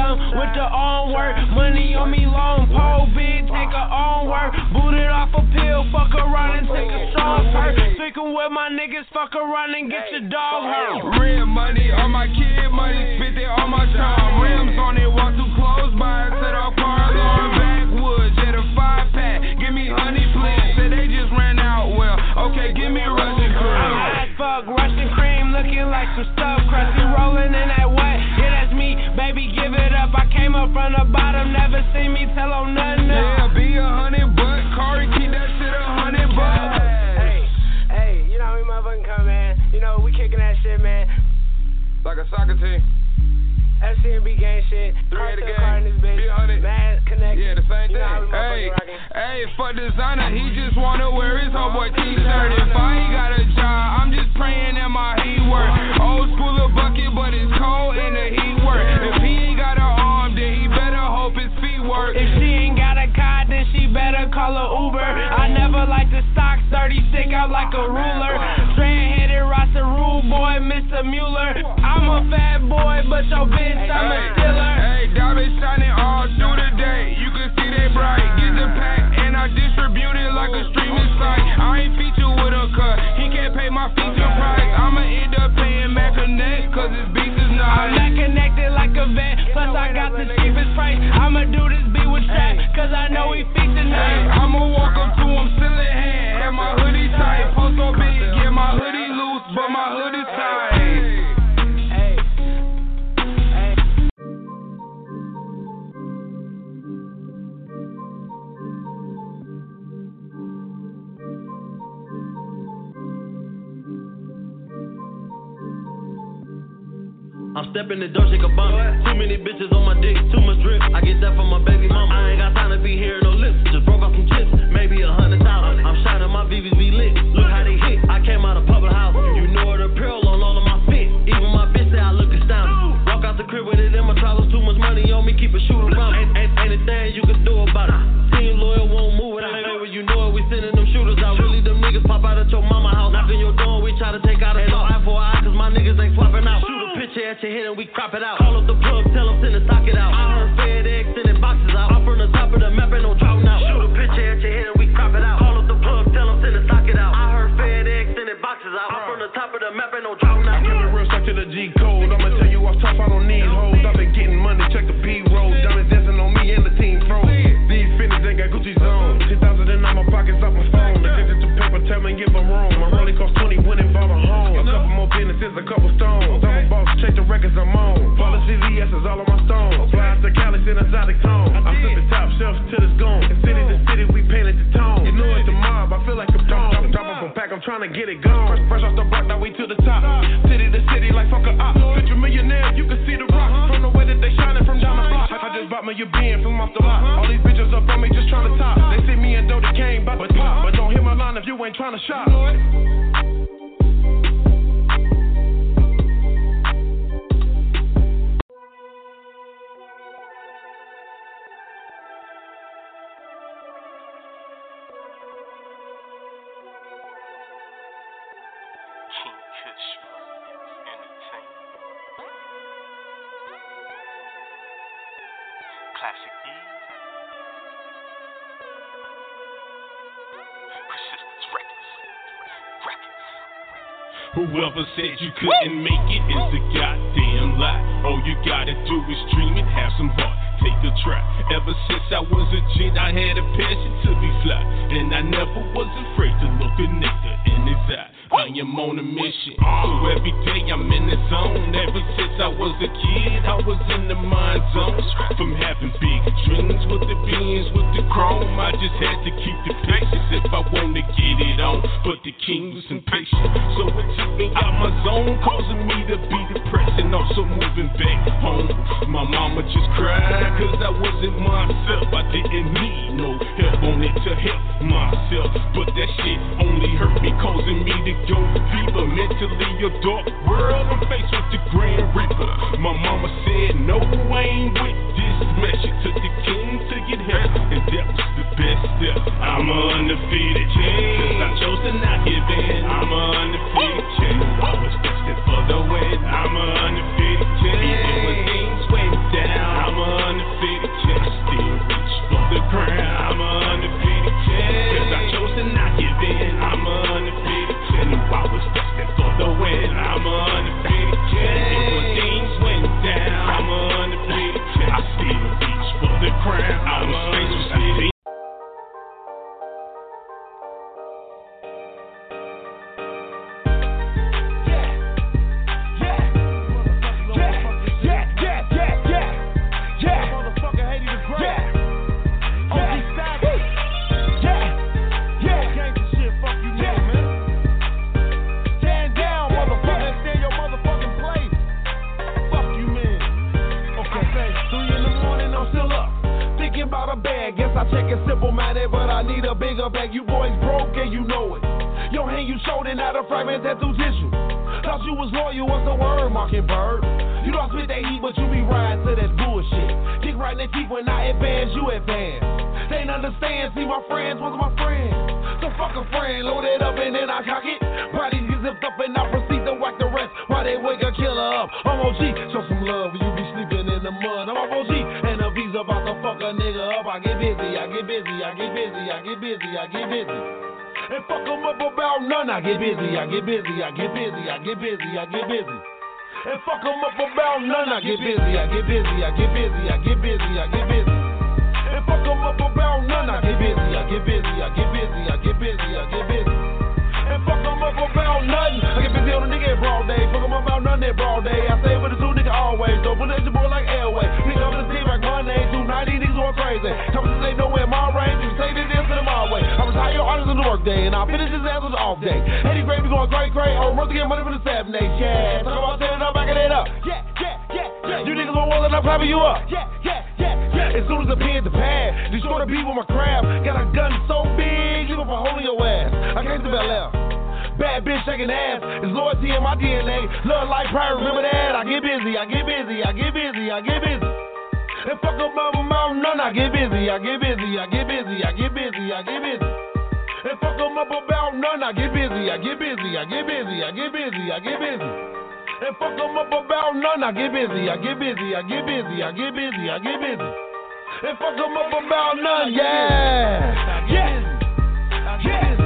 come with the on work. Money on me long pole, big, take her on work. Booted off a pill, fuck around and take a strong hurt. Sticking with my niggas, fuck around and get your dog hurt. Real money on my kid, money spit it on my charm. Rims on it, walk too close by, set off car alarm. Backwoods, yeah, the five pack, give me honey please. Said they just ran out, well, okay, give me Russian cream. I'm hot as fuck, Russian cream, looking like some stuff. Crusty rolling in that wet, yeah, that's me, baby, give it up. I came up from the bottom, never seen me tell on nothing else. Yeah, be a hundred bucks, Corey, keep that shit a hundred bucks. Hey, hey, you know how we motherfucking come, man. You know, we kicking that shit, man. Like a soccer team. F C M B gang shit. Three of the gang. Be a hundred. Mad Connect. Yeah, the same you thing. Hey, hey, for designer, he just wanna wear his homeboy t-shirt. If I ain't got a job, I'm just praying that my heat work. Old school a bucket, but it's cold and the heat work. If he ain't got an arm, then he better hope his feet work. If she ain't got a car, then she better call her Uber. I never like the stock, thirty stick out like a ruler. Strand-headed roster rule boy, Mister Mueller. I'm a fat boy, but your bitch, I'm a stealer. Hey, diamonds shining all through the day. You can see they bright. Get the pack and I distribute it like a streaming site. I ain't featured with a cut. He can't pay my feature price. I'ma end up paying Mac Connect, cause his beats is nice. I'm not connected like a vet, plus I got the cheapest price. I'ma do this beat with trap, cause I know he featured nice. I'ma walk up to him, still in hand, have my hoodie tight. Post so big, get my hoodie loose, but my hoodie tight. I'm stepping the door, shake a bump. Too many bitches on my dick, too much drip. I get that from my baby mama. I ain't got time to be hearing no lips. Just broke off some chips, maybe a hundred thousand. I'm shining, my V Vs be lit. Look how they hit. I came out of public house. You know the pearl on all of my fit. Even my bitch say I look astounded. Walk out the crib with it in my trousers. Too much money on me, keep a shooter around. Ain't, ain't anything you can do about it. Team loyal won't move without favor. You know it, we sending them shooters out. Really, them niggas pop out at your mama house. Knocking your door, we try to take out a no eye for eye, cause my niggas ain't swapping out. Shoot a picture at your head and we crop it out. Call up the plug, tell them send the socket out. I heard FedEx sending boxes out. I'm from the top of the map and no drought now. Shoot a picture at your head and we crop it out. Call up the plug, tell them send the socket out. I heard FedEx sending boxes out. I'm from the top of the map and no drought now. I keep it real stuck to the G code. I'ma tell you off top, I don't need hoes. I've been getting money, check the B roll. Diamonds dancing on me and the team froze. These fitness ain't got Gucci's on. ten thousand in all my pockets off my phone. Addicted to paper, tell me give them wrong. My rolling cost twenty, went and bought a home. A couple more businesses, a couple stones. I'm a boss, check the records I'm on. Follow C V S is all on my stones. Fly out to Cali, send exotic tone. I'm sipping top shelf till it's gone. And city to city, we painted the tone. You know it's the mob, I feel like a dog. I'm dropping from pack, I'm trying to get it gone. Fresh, fresh off the block, now we to the top. City to city, like fuck a op. Picture millionaire, you can see the rock. From the way that they shining from down the block. I just bought me a being from off the lot. All these bitches up on me just trying to top. They see me and Dodie Kane, but, but pop. But don't hit my line if you ain't trying to shop. Classic E. Persistence Records. Records. Whoever said you couldn't make it is a goddamn lie. All you gotta do is dream and have some heart. Take a try. Ever since I was a kid, I had a passion to be fly, and I never was afraid to look a nigga in his eye. I am on a mission, so every day I'm in the zone. Ever since I was a kid, I was in the mind zone. From having big dreams with the beans, with the chrome, I just had to keep the patience if I wanna get it on. But the king was impatient, so it took me out my zone, causing me to be depressed and also moving back home. My mama just cried, cause I wasn't myself. I didn't need no help on it to help myself. But that shit only hurt me, causing me to go fever. Mentally a dark world, I'm faced with the Grand Reaper. My mama said, no, I ain't with this mess. She took the king to get help, and that was the best step. I'm a undefeated king, cause I chose to not give in. I'm a undefeated king, I was destined for the win. I'm a undefeated king, even when things went down. I'm a bag. Guess I check it simple minded, but I need a bigger bag. You boys broke and you know it. Your hand you showed it, not a fragment tattoo tissue. Thought you was loyal, what's the word, Mockingbird? You don't spit that heat, but you be riding to that bullshit. Kick right in their teeth when I advance, you advance. They ain't understand, see my friends wasn't my friends. So fuck a friend, load it up and then I cock it. Bodies get zipped up and I proceed to whack the rest. While they wake a killer up, I'm O G. Show some love when you be sleeping in the mud. I'm O G, and the V's about to fuck a nigga up. I get busy, I get busy, I get busy, I get busy, I get busy. And fuck them up about none. I get busy, I get busy, I get busy, I get busy, I get busy. And fuck them up about none. I get busy, I get busy, I get busy, I get busy, I get busy. And fuck them up about none. I get busy, I get busy, I get busy, I get busy, I get busy. And fuck them up about nothing. I get busy on a nigga in broad day. Fuck them up about nothing in broad day. I stay with the two nigga always. Don't put that your boy like Airway. Nigga up in the team like Monday. two ninety niggas going crazy. Come to say nowhere in my range. You say this into the my way. I retire your honors on the work day. And I finish his ass on the off day. Eddie Gray be going cray cray. Or run to get money for the seven days. Yeah. Talk about setting up, backing it up. Yeah, yeah, yeah, yeah. You niggas won't want to clap you up. Yeah, yeah, yeah, yeah. As soon as I pin the pad, destroy the beat with my crab. Got a gun so big, leave up a hole in your ass. I came to Bel Air. Bad bitch shaking ass. It's loyalty in my D N A. Love, life, pride, remember that. I get busy, I get busy, I get busy, I get busy. And fuck up my mouth, none. I get busy, I get busy, I get busy, I get busy, I get busy. And fuck them up about none. I get busy, I get busy, I get busy, I get busy, I get busy. And fuck them up about none. I get busy, I get busy, I get busy, I get busy, I get busy. And fuck them up about none. Yeah, yeah, yeah.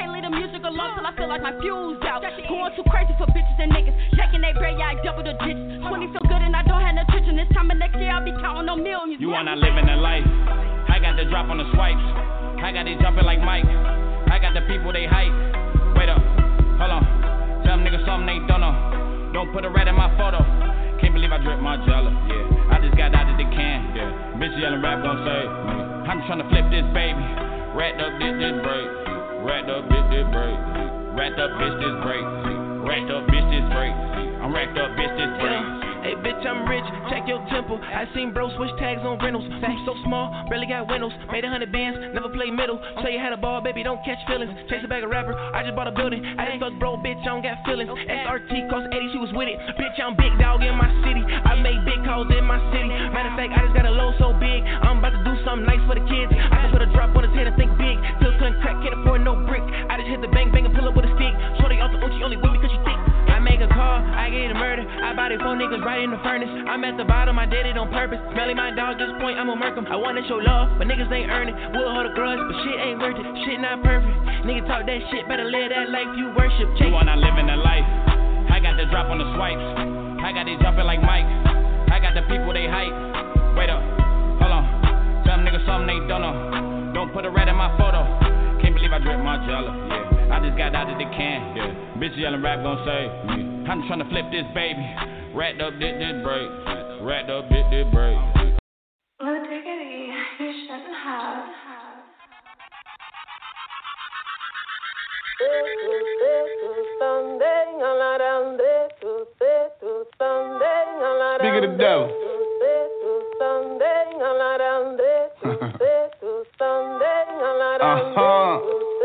Going too crazy for bitches and niggas. Shaking they bread, yeah, I double the digits. wanna live in the life. I got the drop on the swipes. I got it jumping like Mike. I got the people they hype. Wait up, hold on. Tell them niggas something they don't know. Don't put a rat in my photo. Can't believe I drip Margiela. Yeah, I just got out of the can. Yeah, bitch yelling rap gon' save me. I'm tryna flip this baby. Rat up, bitch, this break. Rat up, bitch, this break. Rat up, bitch, this break. Racked up, bitch, this break. I'm racked up, bitch, this break. Hey, bitch, I'm rich, check your temple. I seen bro switch tags on rentals. Back so small, barely got windows. Made a hundred bands, never play middle. Tell you how to ball, baby, don't catch feelings. Chase a bag of rapper, I just bought a building. I just fuck bro, bitch, I don't got feelings. S R T cost eighty, she was with it. Bitch, I'm big dog in my city. I make big calls in my city. Matter of fact, I just got a load so big. I'm about to do something nice for the kids. I can put a drop on his head and think big. Till couldn't crack, can't afford no brick. I just hit the bang, bang, and pull up with a stick. Shorty off the Uchi, only with me cause you thick. I make a call, I get a murder. I body four niggas right in the furnace. I'm at the bottom, I did it on purpose. Smelly my dog, this point, I'ma murk 'em. I wanna show love, but niggas ain't earn it. We'll hold a grudge, but shit ain't worth it. Shit not perfect. Nigga talk that shit, better live that life you worship. You wanna live in the life. I got the drop on the swipes. I got it jumping like Mike. I got the people they hype. Wait up, hold on. Tell them niggas something they don't know. Don't put a rat in my photo. Can't believe I drip Margiela. Yeah, I just got out of the can. Yeah, bitch yelling rap gon' save me. I'm tryna flip this baby. Rat up, did this break. Rat up, did this break. Oh, diggity, you shouldn't have. Bigger the devil. uh-huh.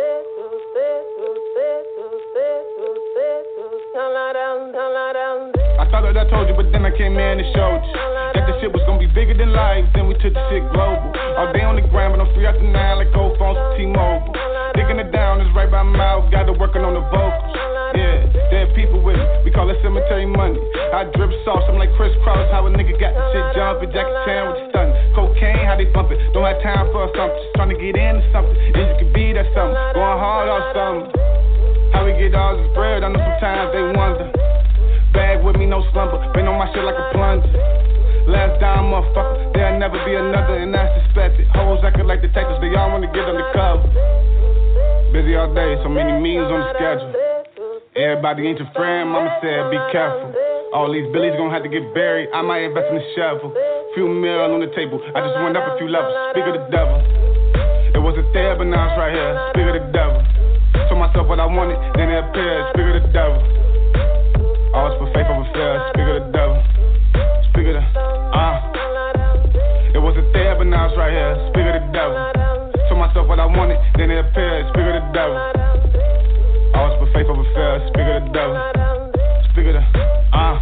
I thought that I told you, but then I came in and showed you that the shit was gonna be bigger than life. Then we took the shit global. All day on the ground, but I'm free after nine like old phones with T-Mobile. Digging it down is right by my mouth. Got to working on the vocals. Yeah, dead people with it. We call it cemetery money. I drip sauce, I'm like Chris Cross. How a nigga got the shit jumping. Jackie Chan with the stunning. Cocaine, how they bump it. Don't have time for something. Just trying to get into something. And you can be that something. Going hard or something. How we get all this bread, I know sometimes they wonder. Bag with me, no slumber. Been on my shit like a plunger. Last dime, motherfucker. There'll never be another, and that's suspected. Hoes acting like detectives, they all wanna get undercover. Busy all day, so many meetings on the schedule. Everybody ain't your friend, mama said be careful. All these billies gon' have to get buried, I might invest in a shovel. Few mil on the table, I just went up a few levels. Speak of the devil. It wasn't there, but now it's right here. Speak of the devil. Told myself what I wanted, then it appeared. Speak of the devil. Always put faith over fear. Speak of the devil. Speak of the, uh. It wasn't there, but now it's right here. Speak of the devil. Told myself what I wanted, then it appeared. Speak of the devil. Always put faith over fear. Speak of the devil. Speak of the, uh.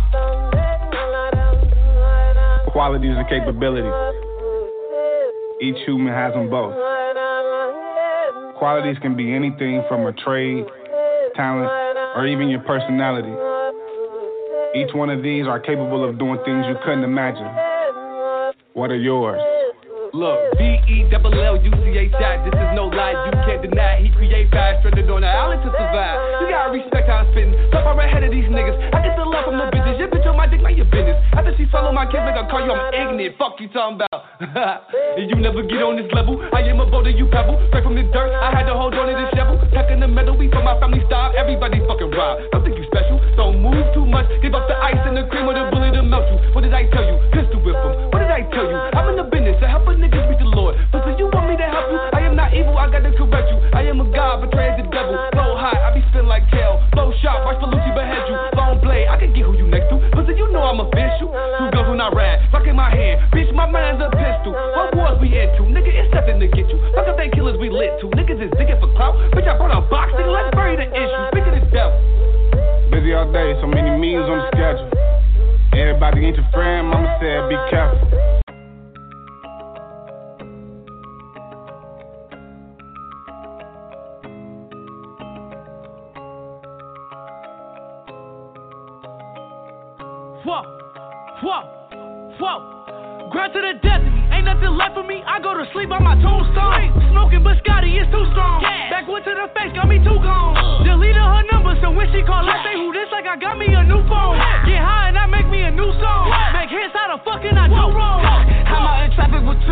Qualities and capabilities. Each human has them both. Qualities can be anything from a trade, talent, or even your personality. Each one of these are capable of doing things you couldn't imagine. What are yours? Look, B E L L U C H I, this is no lie, you can't deny. He create fast, stranded on the island to survive. You gotta respect how I'm spittin', so far ahead of these niggas. I get the love from the bitches, your bitch on my dick, like your business. After she follow my kids, like I call you, I'm ignorant. Fuck you talking about. And you never get on this level. I am a boulder, you pebble. Straight from the dirt, I had to hold on to this shovel. Tuck in the metal, we from my family style. Everybody fucking rob. Don't think you special, don't move too much. Give up the ice and the cream or the bullet to melt you. What did I tell you? Pistol whip them. What did I tell you? I'm in the business to help a niggas reach the Lord. But so you want me to help you? I am not evil, I gotta correct you. I am a god, betrayed the devil. Flow high, I be spin like hell. Flow sharp, watch Felucci behead you. Long blade, I can get who you next to. But so you know I'm official. Two guns when I ride, fuck in my hand. Bitch, my man's a pistol. What wars we into? Nigga, it's nothing to get you. Fuck up they killers we lit to. Niggas is digging for clout. Bitch, I brought a boxing, let's bury the issue. Speak of the devil. Busy all day, so many meetings on the schedule. Everybody ain't your friend, mama said be careful. Whoa, whoa, whoa. Grind to the death of me, ain't nothing left for me. I go to sleep on my tombstone. Smoking Biscotti, it's too strong. Yeah. Backwood to the face, got me too gone. Uh. Deleted her number, so when she call, I say who this like I got me a new phone. Yeah. Get high and I make me a new song. Yeah. Make hits, how the fuck can I do wrong? I'm out in traffic with two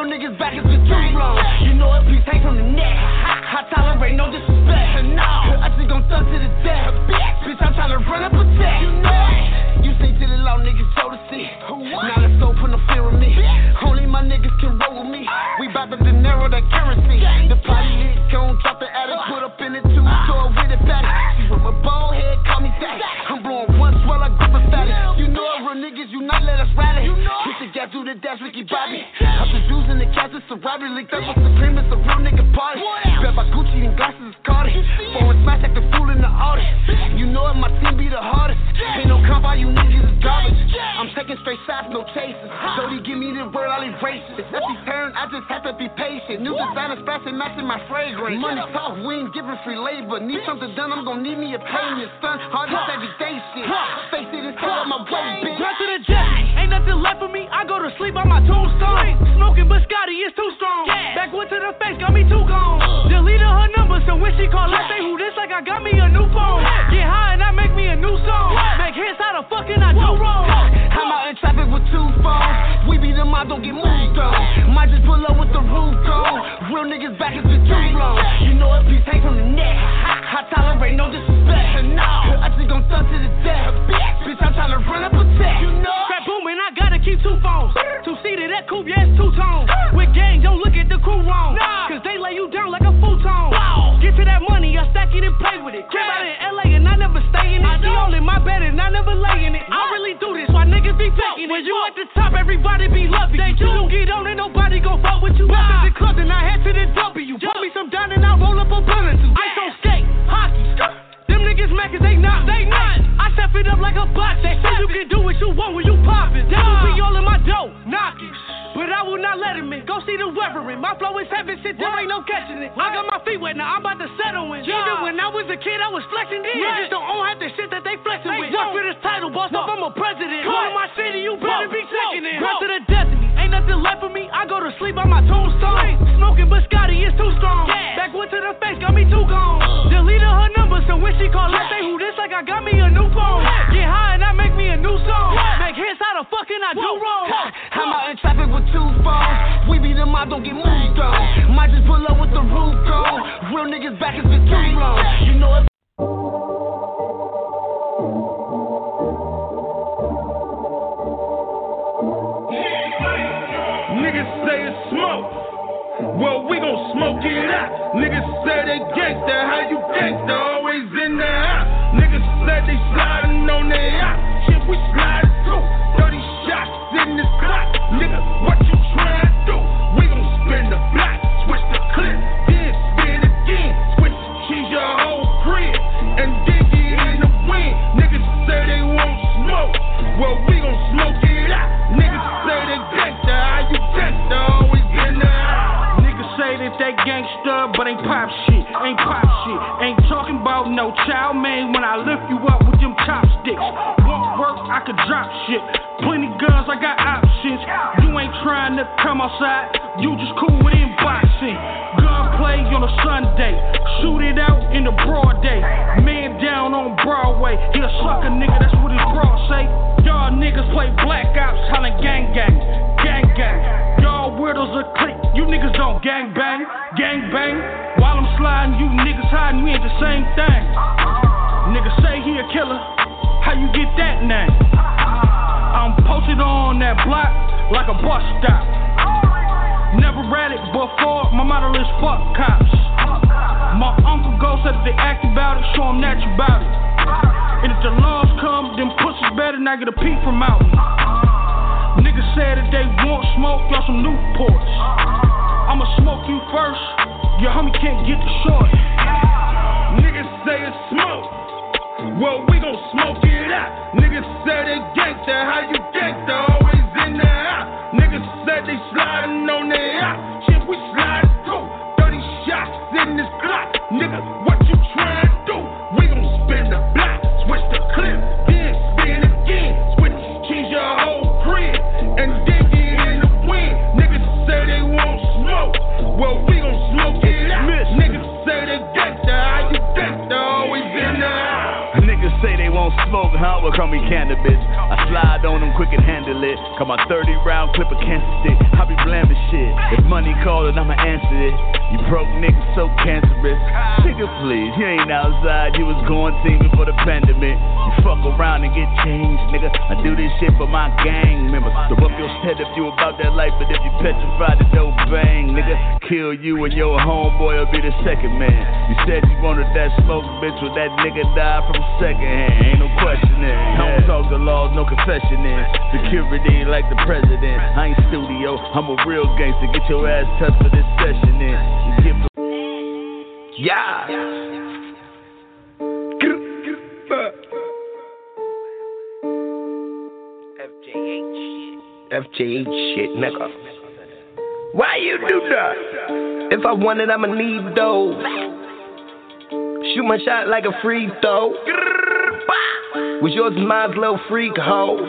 Real niggas back, it's been too long. You know a piece hang from the neck. I tolerate no disrespect. No, I just gon' thug to the death. Bitch, I'm tryna run up a check. You know, you say to the law niggas so to see. Now let's go put no fear in me. Only my niggas can roll with me. We bout to narrow that currency. The party lit, gon' drop the attic, put up in it two door with it patty. She with my bald head, call me daddy. I'm blowing once while I grip a fatty. You know it, real niggas, you not let us rally. Hit the gas through the dash, Ricky Bobby. Up the dudes in the cast, it's a robbery. Linked up with Supreme, it's a real nigga party. Bet by Gucci and glasses is Cardi. Foreign smash like the fool in the audience. You know it, my team be the hardest. Ain't no comp, all you niggas is garbage. I'm taking straight shots, no chases. Jody give me the word, I'll erase it. It's every turn, I just have to be patient. New designers fast and matching my fragrance. Money talk, we ain't giving free labor. Need something done, I'm gon' need me a payment. Son, hard as everyday shit. Face it and stay on my way, bitch. Drop to the jet, ain't nothing left for me. I go to sleep on my tombstone. Smoking Biscotti, it's too strong. Backwood to the face, got me too gone. Deleted her number, so when she call, I say who this like I got me a new phone. Get high and I make me a new song. Make hits, how the fuck can I do wrong? I'm out in traffic with two phones. We be them out, don't get moved on. Might just pull up with the roof gone. Real niggas back, it's been too long. You know a piece hang from the neck. I tolerate no disrespect. No, I just gon' thug to the death. Bitch, I'm tryna run up a check. You know, crap booming, I gotta keep two phones. Two seated, that coupe, yeah, it's two tones. With gang, don't look at the crew wrong. Cause they lay you down like a futon. Get to that money, I stack it and play with it. Came out in L A and I never stay in it. She all in my bed and I never lay in it. I really do this, why niggas be faking it. When you at the top, everybody be loving you. You don't get on and nobody gon' fuck with you. Walk to the club and I head to the W. Pour me some down and I roll up a blunt or two. Ice on skate, hockey, them niggas mad cause they not, they not. I step it up like a box. They say you can do what you want when you poppin'. Devil be all in my dough, knocking. But I will not let him in. Go see the reverend. My flow is heaven, shit, there ain't no catching it. I got my feet wet, now I'm about to settle in. Even when I was a kid, I was flexing this. Niggas don't own half the shit that they flexing with. Work for this title, boss up, I'm a president. Go to my city, you better be checking it. Rest to the destiny, ain't nothing left for me. I go to sleep on my tombstone. Smoking Biscotti, it's too strong. Backwood to the face, got me too gone. Deleted her number, so when she call, I say who this like I got me a new phone. Get high and I make me a new song. Make hits, how the fuck can I do wrong? I'm out in traffic with two phones. We be them out, don't get moved on. Might just pull up with the roof gone. Real niggas back, it's been too long. You know it. Niggas say it's smoke. Well, we gon' smoke it out. Niggas say they gangsta. How you gangsta? Always in the house. Niggas say they sliding on their yacht. Shit, we slide too. thirty shots in this clock. Nigga, what you tryna do? We gon' spin the block. Switch the clip. Then spin again. Switch the cheese your whole crib. And then get in the wind. Niggas say they won't smoke. Well, we gon' smoke it out. Niggas say they gangsta. How you gangsta? Always in the house. Niggas say that they gangsta, but ain't pop shit. Ain't pop shit. Ain't talking about no chow mein when I lift you up with them chopsticks. Won't work, I could drop shit. Plenty guns, I got options. You ain't trying to come outside, you just cool with inboxing. Gunplay on a Sunday, shoot it out in the broad day. Man down on Broadway, he a sucker nigga, that's what his broad say. Y'all niggas play black ops, hollin' gang gang, gang gang. Y'all weirdos a clique, you niggas don't gang bang, gang bang. While I'm sliding, you niggas hiding, we ain't the same thing. Niggas say he a killer, how you get that name? I'm posted on that block like a bus stop. Never read it before, my motto is fuck cops. My uncle goes said if they act about it, show them that you about it. And if the laws come, then pussy's better, not get a peek from out. Niggas said that they want smoke, y'all some Newports. I'ma smoke you first, your homie can't get the short. Niggas say it's smoke. Well, we gon' smoke it out. Niggas say they gangsta, how you gangsta? Always in the house. Niggas say they sliding on their yacht. Shit, we slide too. thirty shots in this clock. Nigga, what you tryna do? We gon' spin the block, switch the clip, then spin again. Switch cheese your whole crib, and then get in the wind. Niggas say they won't smoke. Well, we gon' smoke it out. Niggas say they gangsta, how you gangsta? Always in the house. Niggas say they won't smoke, huh? Well, call me cannabis. I slide on them quick and handle it. Got my thirty round clip of cancer stick. I be blaming shit. If money callin', I'ma answer it. You broke niggas so cancerous. Nigga, please, you ain't outside. You was quarantined before the pandemic. You fuck around and get changed, nigga. I do this shit for my gang members. Throw up your head if you about that life, but if you petrified, it don't bang, nigga. Kill you and your homeboy will be the second man. You said you wanted that smoke, bitch. Will that nigga die from secondhand? Ain't no questioning. I don't talk the laws, no confessioning. Security like the president. I ain't studio, I'm a real gangster. Get your ass touched for this session in. You get yeah. F J H shit. F J H shit, nigga. Why you do that? If I want it, I'ma need those. Shoot my shot like a free throw. Was yours and mine's little freak hoe.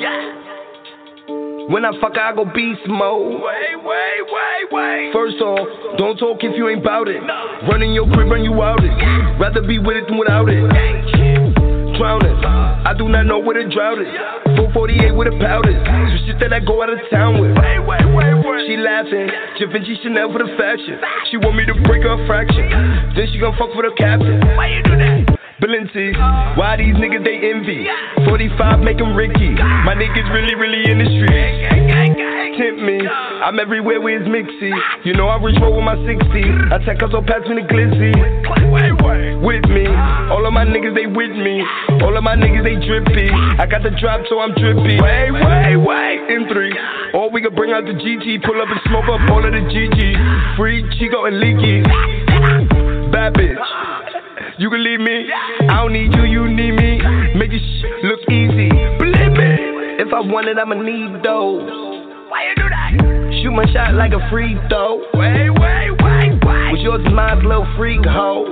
When I fuck, I go beast mode. Wait, wait, wait, wait. First off, don't talk if you ain't bout it. Run in your crib, run you out it. Rather be with it than without it. Drowning, I do not know where to drought it. four forty-eight with a powder. Some shit that I go out of town with. Wait, wait, wait, wait. She laughing, Givenchy Chanel for the fashion. She want me to break her a fraction. Then she gon' fuck with her captain. Why you do that? Balenci, why these niggas they envy? forty-five make them Ricky. My niggas really, really in the streets. Tempt me, I'm everywhere with his mixy. You know I reach roll with my sixty. I take us so past me the glizzy. With me, all of my niggas they with me. All of my niggas they drippy. I got the drop so I'm drippy. Wait, wait, wait. M three, or we can bring out the G T. Pull up and smoke up all of the G G. Free Chico and Leaky. Bad bitch. You can leave me, I don't need you, you need me. Make this shit look easy, believe me. If I want it, I'ma need those. Why you do that? Shoot my shot like a free throw. Wait, wait, wait, wait. Was yours and mine's little freak hoe.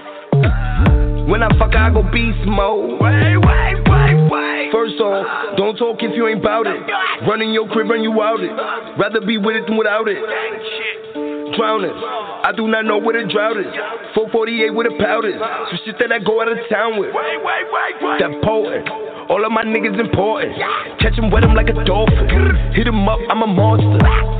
When I fuck, I go beast mode. Wait, wait, wait, wait. First off, don't talk if you ain't bout it. Run in your crib, run you out it. Rather be with it than without it. Drowning, I do not know where to drought it. four forty-eight with a powder. Some shit that I go out of town with. Wait, wait, wait, wait. That potent. All of my niggas important. Catch him wet him like a dolphin. Hit him up, I'm a monster.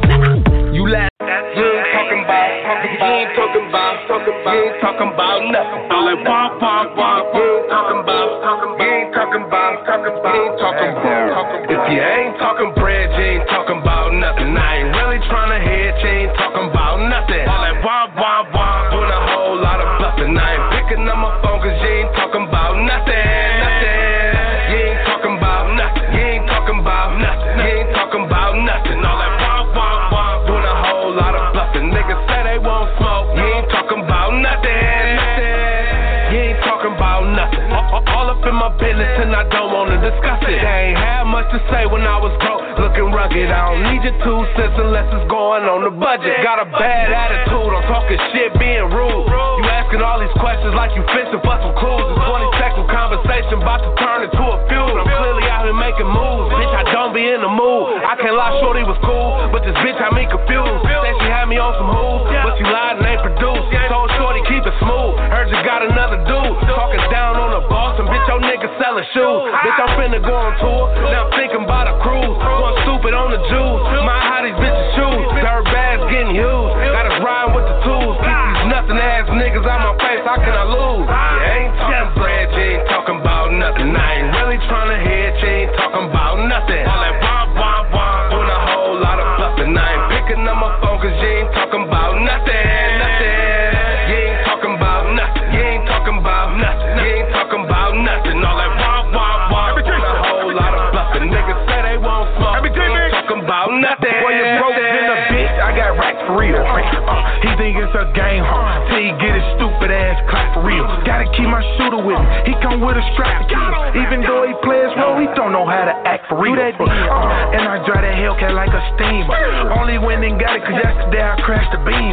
You laugh. You ain't talking about, talking about, you ain't talking about, talking about, you ain't talking about nothing. All that walk, walk, walk. You ain't talking about, talking about, you ain't talking about, talking about, you ain't talking about, talking about. If you ain't talking bread, you ain't talking about nothing. I ain't really trying to hit, you ain't talking about nothing. All that walk, walk, walk. Doing a whole lot of bluffing. I ain't picking up my phone cause you ain't talking about nothing, nothing. You ain't talking about nothing, you ain't talking about nothing, you ain't talking about nothing. All that walk, walk, walk. Doing a whole lot of bluffing. Niggas say they won't smoke, you ain't talking about nothing, nothing. You ain't talking about nothing. All, all up in my business and I don't wanna discuss it. They ain't had much to say when I was broke, looking rugged. I don't need your two cents unless it's going on the budget. Got a bad attitude, I'm talking shit, being rude. You asking all these questions like you fishing for some clues. It's twenty second conversation about to turn into a feud. I'm clearly out here making moves, bitch, I don't be in the mood. I can't lie, shorty was cool, but this bitch had me confused. Said she had me on some hooves, but you lied and ain't produced. Told shorty keep it smooth, heard you got another dude. Talking down on the boss, and bitch, your nigga selling shoes. Bitch, I'm finna go on tour, now I'm thinking about a cruise. Going stupid on the Jews, mind how these bitches choose. Dirt bags getting used, got us riding with the tools. Keep these nothing ass niggas out my face, how can I lose? You ain't talking bread, you ain't talking about nothing. I ain't really trying to hit, you ain't talking about nothing. All that womp, womp, womp, doing a whole lot of bluffing. I ain't picking up my phone cause you ain't talking about nothing, nothing. You ain't talking about nothing, you ain't talking about nothing, you ain't talking about nothing. All that womp, womp, womp, doing a whole lot of bluffing. Niggas say they won't smoke, you ain't talking about nothing. Boy, you broke in a bitch, I got racks for real. Uh, he think it's a game, huh? Till he get his stupid ass clap for real. Gotta keep my shooter with me, he come with a strap to kill. Even though he plays well, he don't know how to act for real. Uh, and I drive that Hellcat like a steamer. Only went and got it cause yesterday I crashed the beam.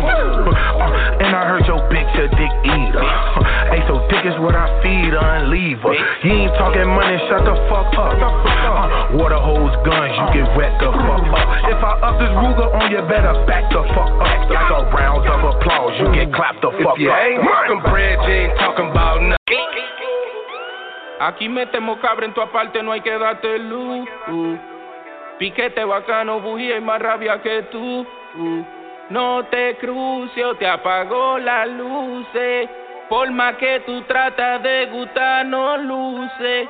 Uh, and I heard your bitch a dick eater. Uh, hey, so dick is what I feed her and leave her. You ain't talking money, shut the fuck up. Uh, water hose, guns, you get wet the fuck up. If I up this Ruger on you, better back the fuck up. Like a round of applause, you get clapped the fuck up. If you ain't talking bread, you ain't talking about nothing. Aquí metemos cabra en tu aparte, no hay que darte luz. Uh. Piquete bacano, bujía y más rabia que tú. Uh. No te cruces o te apagó las luces. Por más que tú tratas de gustar, no luce.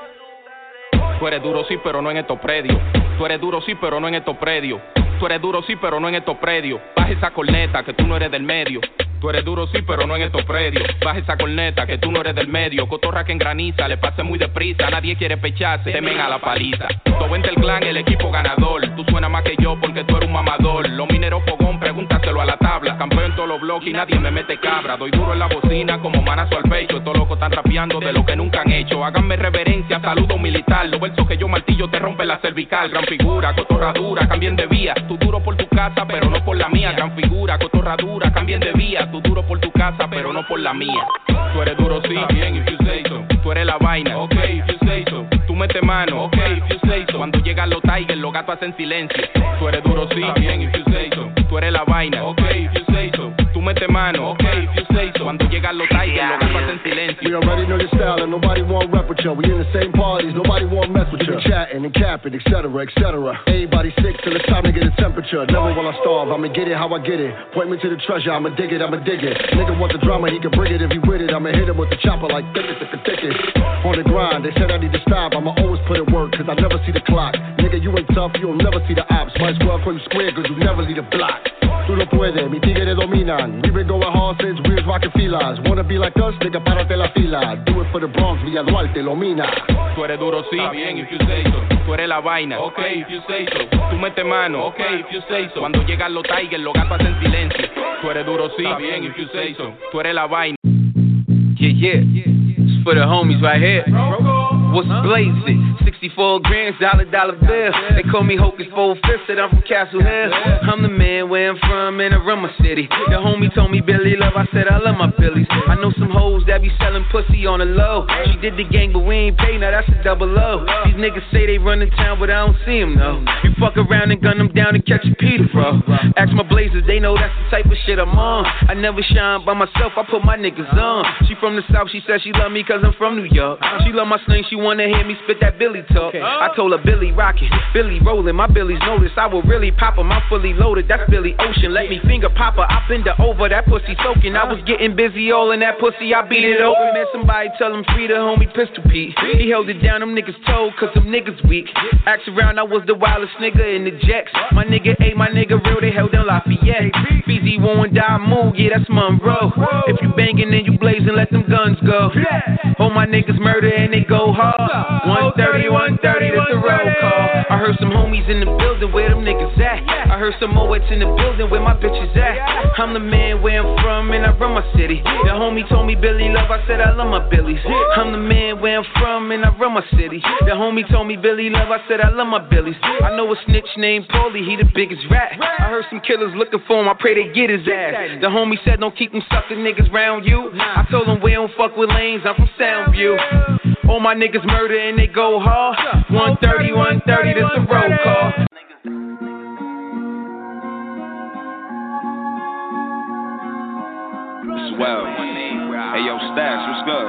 Tú eres duro sí, pero no en estos predios. Tú eres duro sí, pero no en estos predios. Tú eres duro sí, pero no en estos predios. Baja esa corneta, que tú no eres del medio. Tú eres duro sí, pero no en estos predios. Baja esa corneta, que tú no eres del medio. Cotorra que engraniza, le pase muy deprisa. Nadie quiere pecharse, temen a la paliza. Todo vente el clan, el equipo ganador. Tú suenas más que yo porque tú eres un mamador. Los mineros fogón, pregúntaselo a la tabla. Campeo en todos los bloques y nadie me mete cabra. Doy duro en la bocina como manazo al pecho. Estos locos están rapeando de lo que nunca han hecho. Háganme reverencia, saludo militar. Los versos que yo martillo te rompen la cervical. Gran figura, cotorra dura, cambien de vía. Tú duro por tu casa, pero no por la mía. Gran figura, cotorra dura, cambien de vía. Tú duro por tu casa, pero no por la mía. Tú eres duro, sí, bien, if you say so. Tú eres la vaina, ok, if you say so. Tú mete mano, ok, if you say so. Cuando llegan los tigers, los gatos hacen silencio. Tú eres duro, sí, bien, if you say so. Tú eres la vaina, ok, if you say so. Tú mete mano, ok, if you say so. Cuando llegan los tigers, los gatos hacen silencio. We already know your style and nobody want rep with you. We in the same parties, nobody want mess with you. We chatting and capping, et cetera, et cetera. Everybody sick till it's time to get a temperature. Never will I starve, I'ma get it how I get it. Point me to the treasure, I'ma dig it, I'ma dig it. Nigga want the drama, he can bring it if he with it. I'ma hit him with the chopper like thicket, thicket, thicket. On the grind, they said I need to stop. I'ma always put in work, cause I never see the clock. Nigga, you ain't tough, you'll never see the ops. Might as well call you square, cause you never leave the block. Tú no puedes, mi tigre dominan. We been going hard since we was rocking filas. Wanna be like us, nigga, párate la fila. Do it for the Bronx, Villa Duarte, lo mina. Tú eres duro, sí, bien, if you say so. Tú eres la vaina, ok, if you say so. Tú mete mano, ok, if you say so. Cuando llegan los tigers, los gatos hacen silencio. Tú eres duro, sí, bien, if you say so. Tú eres la vaina. Yeah, yeah, it's for the homies right here. What's blazing? sixty-four grams, dollar, dollar bill. They call me Hocus four-fifths, said I'm from Castle Hill. I'm the man where I'm from in Aroma City. The homie told me Billy Love, I said I love my Billies. I know some hoes that be selling pussy on the low. She did the gang, but we ain't pay, now that's a double O. These niggas say they run in town, but I don't see them, though. You fuck around and gun them down and catch a Peter, bro. Ask my blazers, they know that's the type of shit I'm on. I never shine by myself, I put my niggas on. She from the South, she said she love me cause I'm from New York. She love my slang, she wanna hear me spit that Billy talk. I told her Billy rockin', Billy rollin', my Billy's notice. I will really pop 'em, I'm fully loaded. That's Billy Ocean. Let me finger pop her. I bend her over, that pussy soaking. I was getting busy all in that pussy. I beat it open. Man, somebody tell him free the homie Pistol Pete. He held it down, them niggas told, cause them niggas weak. Asked around, I was the wildest nigga in the jacks. My nigga A, my nigga real, they held down Lafayette. Feezy won't die, move, yeah, that's Monroe. If you bangin' and you blazing, let them guns go. All my niggas murder and they go hard. one thirty, one thirty, that's a roll call. I heard some homies in the building, where them niggas at? I heard some Moets in the building, where my bitches at? I'm the man where I'm from and I run my city. The homie told me Billy Love, I said I love my Billies. I'm the man where I'm from and I run my city. The homie told me Billy Love, I said I love my Billies. I know a snitch named Paulie, he the biggest rat. I heard some killers looking for him, I pray they get his ass. The homie said don't keep them sucking niggas round you. I told him we don't fuck with lanes, I'm from Soundview. All my niggas murder and they go hard. one thirty, one thirty, that's a roll call. Swell. Hey yo, Stash, what's good?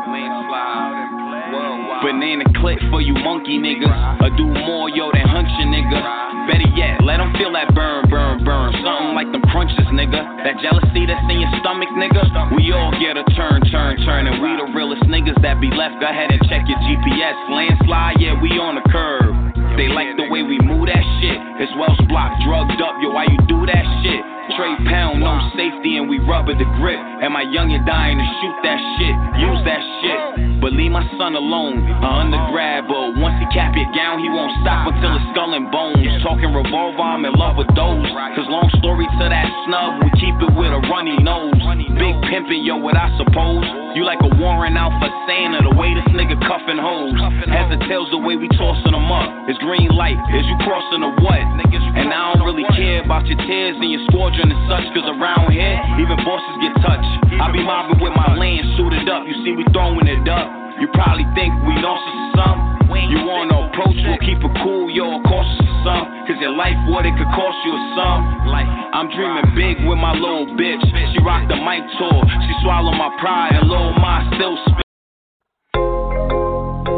Banana clip for you monkey niggas. Or do more yo than hunch your nigga. Better yet, let them feel that burn, burn, burn. Something like them crunches, nigga. That jealousy that's in your stomach, nigga. We all get a turn, turn, turn. And we the realest niggas that be left. Go ahead and check your G P S. Landslide, yeah, we on the curve. They like the way we move that shit. It's Welsh Block, drugged up, yo, why you do that shit? Trade pound, no safety, and we rubber the grip. And my youngin' dying to shoot that shit, use that shit. But leave my son alone, a undergrad, but once he cap your gown, he won't stop until his skull and bones. Talking revolver, I'm in love with those. Cause long story to that snub, we keep it with a runny nose. Big pimpin', yo, what I suppose. You like a warrant out for Santa, the way this nigga cuffin' hoes. Heads or tails, the way we tossin' them up. It's green light, is you crossin' or what? And I don't really care about your tears and your squadron and such, cause around here, even bosses get touched. I be mobbing with my land suited up, you see we throwing it up. You probably think we nauseous or something. You wanna approach, we'll keep it cool, yo, cautious or something. Cause your life, what it could cost you or something. I'm dreaming big with my little bitch. She rocked the mic tour, she swallowed my pride and little Ma still spit.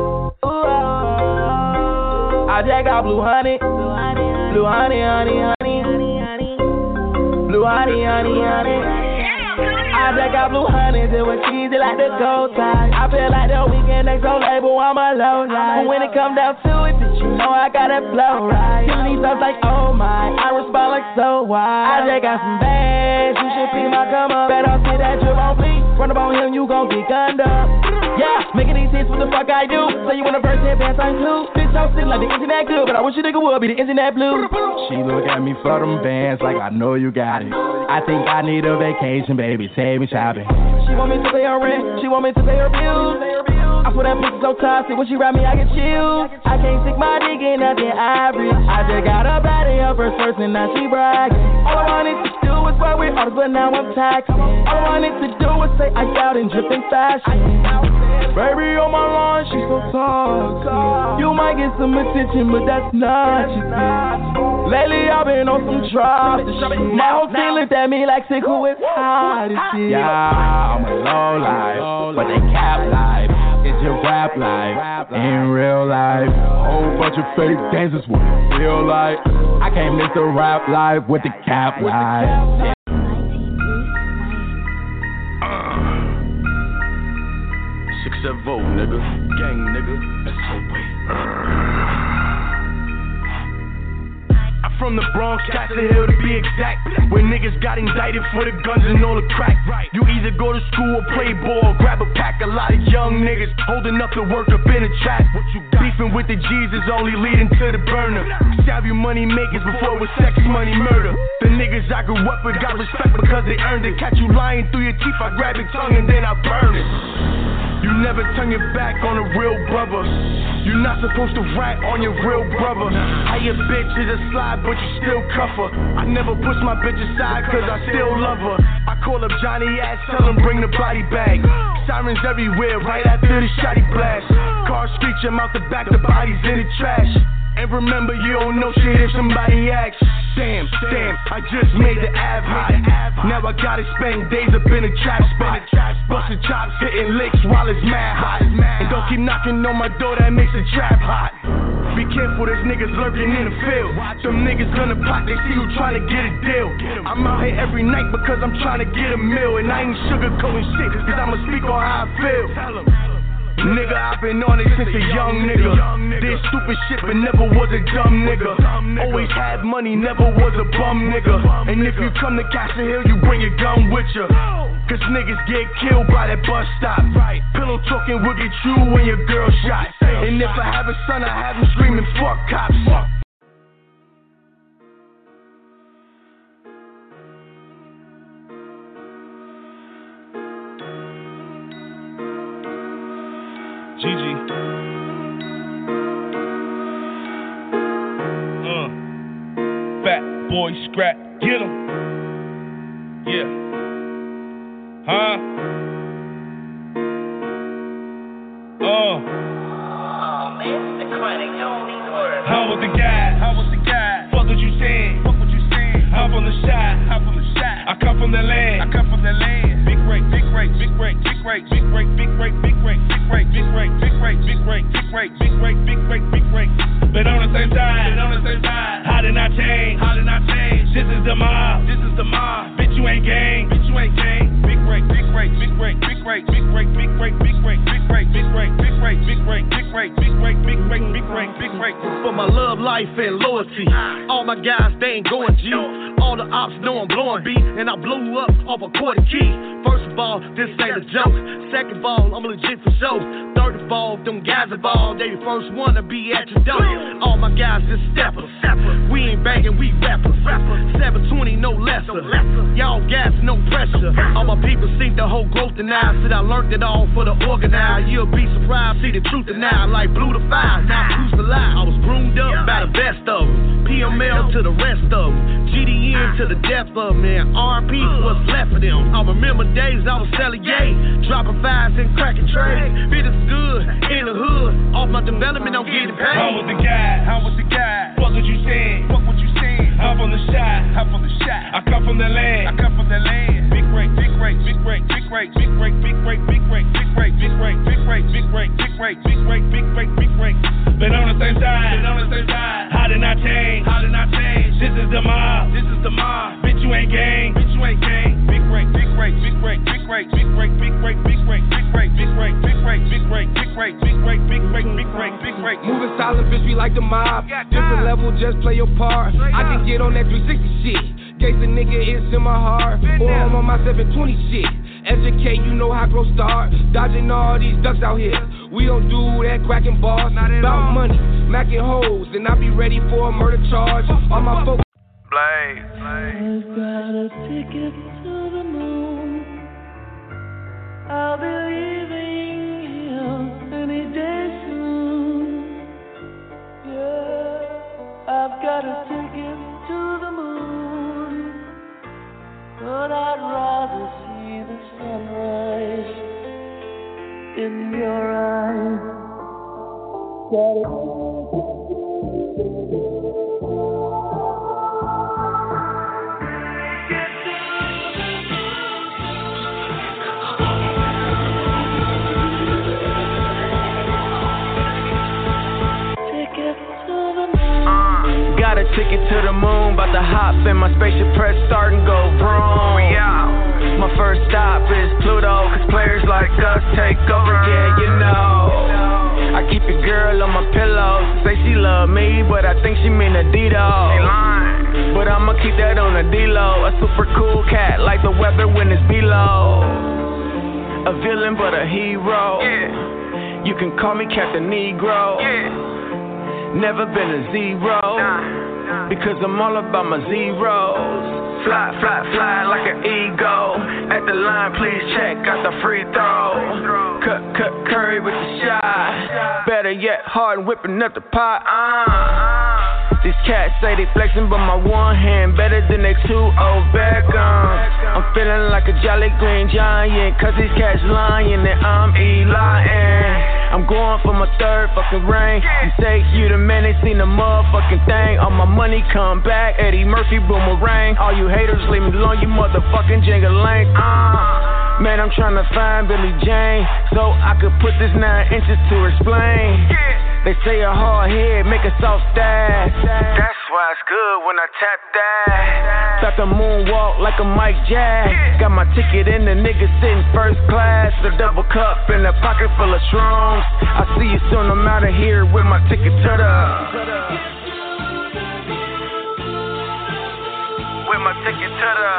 just got blue honey. Blue honey, honey, honey. Blue honey, honey, honey. I just got blue honey, it was cheesy like the gold tide. I feel like the weekend next on label, I'm a low life. But when it come down to it, bitch, you know I got that flow right. Give me stuff like, oh my, I respond like so wide. I just got some bags, you should be my come up. Better see that drip on fleek, run up on him, you gon' get gunned up. Yeah, making these hits, what the fuck I do? So you want a verse, headband, sign two. Bitch, I'm sitting like the internet good, but I wish a nigga would be the internet blue. She look at me for them bands like I know you got it. I think I need a vacation, baby, take me shopping. She want me to pay her rent, she want me to pay her bills. I swear that pussy so toxic, when she ride me I get chills. I can't stick my dick in nothing average. I just got a body up first person, now she bragging. All I wanted to do was work with artists, but now I'm taxing. All I wanted to do was say I out and drip in fashion. Baby on my lawn, she so toxic. You might get some attention, but that's not your thing. Lately I've been on some drops. My whole team looked at me like, sick, who is hot as shit. Yeah, I'm a low life, but they cap life. It's your rap life, in real life. Whole bunch of fake dancers, what it feel like. I can't miss the rap life with the cap life. Six seven vote, nigga. Gang, nigga. That's so way. I'm from the Bronx, Castle Hill to be exact. Where niggas got indicted for the guns and all the crack. You either go to school or play ball, grab a pack. A lot of young niggas holding up the work up in the trap. Beefing with the G's is only leading to the burner. Stab you money makers before it was sex, money, murder. The niggas I grew up with got respect because they earned it. Catch you lying through your teeth, I grab your tongue and then I burn it. You never turn your back on a real brother. You're not supposed to rat on your real brother. How your bitch is a slide, but you still cuff her. I never push my bitch aside, cause I still love her. I call up Johnny Ass, tell him bring the body bag. Sirens everywhere, right after the shotty blast. Cars screeching out the back, the bodies in the trash. And remember, you don't know shit if somebody asks. Damn, damn, I just made the Av hot. Now I gotta spend days up in a trap spot. Busting chops, hitting licks while it's mad hot. And don't keep knocking on my door, that makes the trap hot. Be careful, there's niggas lurking in the field. Some niggas gonna pop, they see you trying to get a deal. I'm out here every night because I'm trying to get a meal. And I ain't sugarcoating shit, cause I'ma speak on how I feel. Nigga, I've been on it since a young nigga. Did stupid shit, but never was a dumb nigga. Always had money, never was a bum nigga. And if you come to Castle Hill, you bring your gun with ya. Cause niggas get killed by that bus stop. Pillow talking will get you when your girl shot. And if I have a son, I have him screaming, fuck cops. G G. Uh. Fat boy scrap, get him. Yeah. Huh? Uh. How was the guy? How was the guy? Fuck what you saying? Fuck what you saying? I'm from the shot. I'm from the shot. I come from the land. I come from the land. Big rake, big rake, big rake, big rake, big rake, big rake, big rake, big rake, big rake, big rake, big rake, big rake, big rake, big rake, big rake. But on the same time, on the same time, how did I change? How did I change? This is the mob. This is the mob. Bitch, you ain't gang. Bitch, you ain't gang. Big rake, big rake, big rake, big rake, big rake, big rake, big rake, big rake, big rake, big rake, big rake, big rake, big rake, big rake, big rake, big rake. For my love, life, and loyalty, all my guys they ain't going G. All the ops know I'm blowing beat, and I blew up off a quarter key. First of all, this ain't a joke. Second of all, I'm legit for show. Third of all, them guys involved, they the first one to be at your door. All my guys is steppers. We ain't banging, we rappers. seven twenty, no lesser. Y'all gas, no pressure. All my people see the whole growth and now. Said I learned it all for the organized. You'll be surprised, see the truth and now. Like blue to fire, now who's the lie? I was groomed up by the best of them. P M L to the rest of them. G D N to the death of them. And R P what's left of them. I remember days I was selling yay, dropping fives and cracking trays. Bit is good in the hood. Off my development, I'm getting paid. How was the guy? How was the guy? Fuck what you saying? Fuck what you saying? I'm from the shot. I'm from the shot. I come from the land. I come from the land. Big rake, big rake, big rake, big rake, big rake, big rake, big rake, big rake, big rake, big rake, big rake, big rake, big rake, big rake, big rake. But on the same time, on the same time. Silent bitch, we like the mob. Different level, just play your part. I can get on that three sixty shit. Gangsta nigga, it's in my heart. Or I'm on my seven twenty shit. Educate, you know how grow start. Dodging all these ducks out here. We don't do that cracking bars. About money, macking hoes. Then I be ready for a murder charge. All my folks. Blaze. I've got a ticket to the moon. I'll be leaving here any day soon. Yeah, I've got a ticket to the moon, but I'd rather see the sunrise in your eyes. Got it. Got a ticket to the moon, bout to hop in my spaceship, press start and go vroom. We out. My first stop is Pluto, cause players like us take over, yeah, you know. I keep your girl on my pillow, say she love me, but I think she mean Adidas. She lying, but I'ma keep that on the D-Low. A super cool cat, like the weather when it's below. A villain but a hero, yeah. You can call me Captain Negro, yeah. Never been a zero, nah, nah. Because I'm all about my zeros. Fly, fly, fly like an eagle. At the line, please check out the free throw. Cut, cut, Curry with the shot. Better yet, hard whipping up the pot. Uh. These cats say they flexing, but my one hand better than they two old Beckham. I'm feeling like a jolly green giant, cause these cats lying and I'm Eli. I'm going for my third fucking ring. You say you the man, they seen the motherfucking thing. All my money come back, Eddie Murphy boomerang. All you haters leave me alone, you motherfucking jingling. Uh, man, I'm trying to find Billie Jean, so I could put this nine inches to explain. They say a hard head make a soft stash. That's why it's good when I tap that. Start the moonwalk like a Mike Jack. Got my ticket in, the nigga sitting first class. A double cup in a pocket full of shrooms. I see you soon, I'm out of here with my ticket to the. With my ticket to the.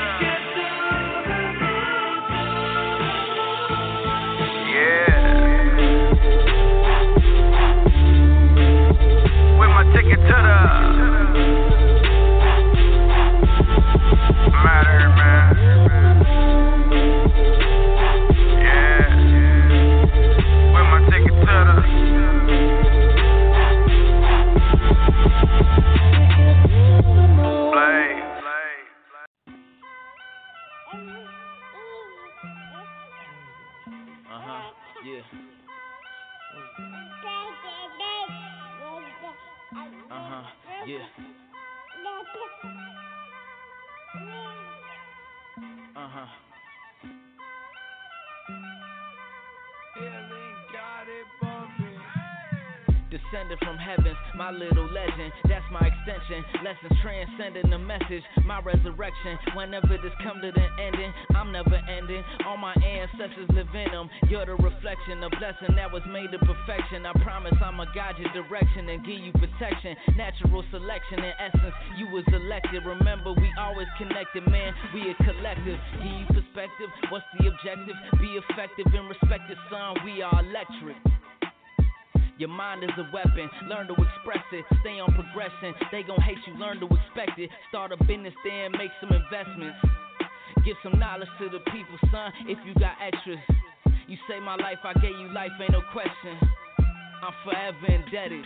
Yeah. With my ticket to the matter, man. Yeah. With my ticket to the Blaze. Uh-huh, yeah. Uh-huh, yeah. Uh-huh. Descended from heavens, my little legend, that's my extension. Lessons transcending the message, my resurrection. Whenever this come to the ending, I'm never ending. All my ancestors live in them. You're the reflection, a blessing that was made to perfection. I promise I'ma guide your direction and give you protection. Natural selection, in essence, you was elected. Remember, we always connected, man. We a collective. Give you perspective. What's the objective? Be effective and respect the sun. We are electric. Your mind is a weapon, learn to express it, stay on progression, they gon' hate you, learn to expect it, start a business there and make some investments, give some knowledge to the people, son, if you got extras, you say my life, I gave you life, ain't no question, I'm forever indebted.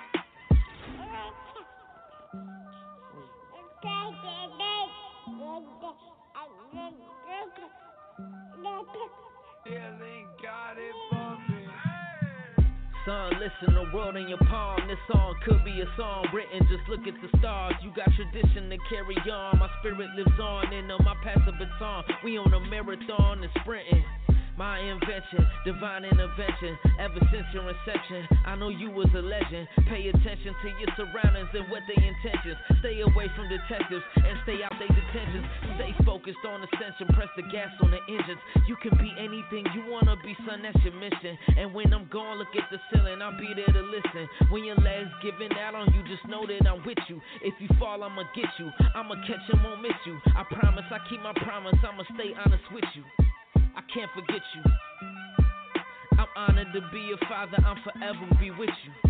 Son, listen, the world in your palm. This song could be a song written, just look at the stars. You got tradition to carry on. My spirit lives on, and on my pass the baton. We on a marathon and sprinting. My invention, divine intervention. Ever since your inception, I know you was a legend. Pay attention to your surroundings and what they intentions. Stay away from detectives and stay out they detentions. Stay focused on ascension, press the gas on the engines. You can be anything you wanna be, son, that's your mission. And when I'm gone, look at the ceiling, I'll be there to listen. When your legs giving out on you, just know that I'm with you. If you fall, I'ma get you. I'ma catch and won't miss you. I promise, I keep my promise, I'ma stay honest with you. I can't forget you. I'm honored to be your father, I'm forever be with you.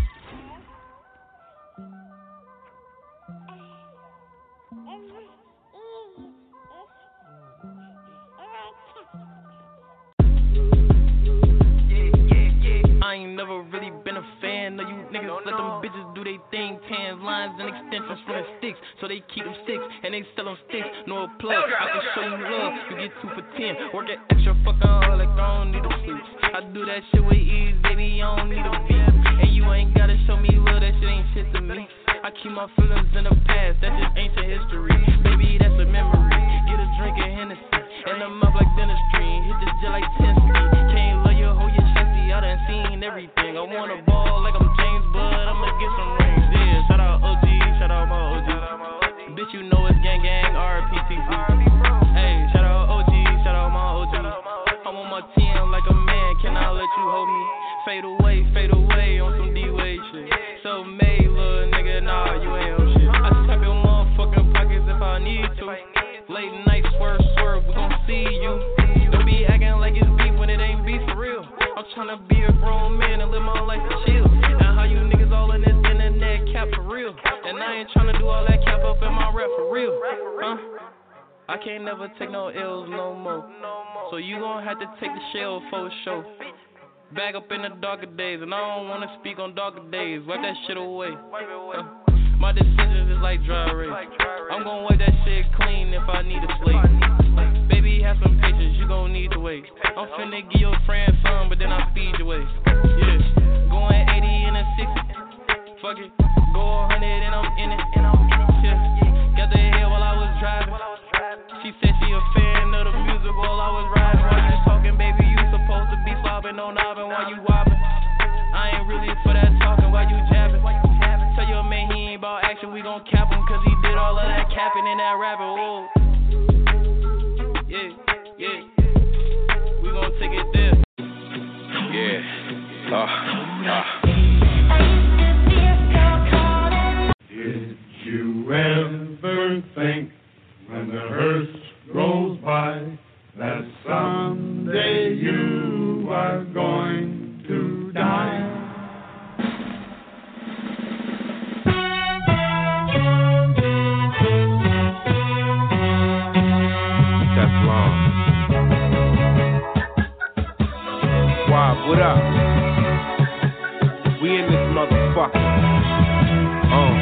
I ain't never really been a fan of you niggas. No, let no. them bitches do they thing. Tans, lines, and extensions from the sticks. So they keep them sticks, and they sell them sticks. No plug, I can show you love. You get two for ten. Work it extra fucking hard like I don't need a sleep. I do that shit with ease, baby, I don't need a beat. And you ain't gotta show me love, that shit ain't shit to me. I keep my feelings in the past, that's just ancient history. Baby, that's a memory. Get a drink of Hennessy, and I'm up like dentistry. Hit the jet like ten speed. Can't love you, hold your chesty, I done seen everything. I want a ball like I'm James Bud, I'ma get some rings. Yeah, shout out O G, shout out my O G. Bitch, you know it's gang gang, R P T C. Hey, shout out O G, shout out my O G. I'm on my T M like a man, can I let you hold me? Fade away, fade away on some D-Way shit. Self-made, little nigga, nah, you ain't on shit. I tap your motherfucking pockets if I need to. Late night swerve, swerve, we gon' see you. Don't be acting like it's beef when it ain't beef for real. I'm tryna be a grown man and live my life for chill. And how you niggas all in this internet cap for real. And I ain't tryna do all that cap up in my rap for real. Huh? I can't never take no L's no more. So you gon' have to take the shell for show. Back up in the darker days, and I don't wanna speak on darker days. Wipe that shit away. Uh, my decisions is like dry erase. I'm gon' wipe that shit clean if I need a slate. Baby, have some patience, you gon' need to wait. I'm finna give your friend some, but then I feed your waist. Yeah, going eighty in a sixty. Fuck it, go one hundred and I'm in it. Yeah, got the head while I was driving. She said she a fan of the music while I was riding. While you talking, baby, you supposed to be slobbing on knobbing while you wobbling. I ain't really for that talking while you jabbing. Tell your man he ain't about action, we gon' cap him, cause he did all of that capping in that rapping. Whoa. Yeah, yeah, we gon' take it there. Yeah, uh, uh. Did you ever think when the hearse rolls by that someday you are going to die? That's long. Wow, what up? We in this motherfucker. Oh,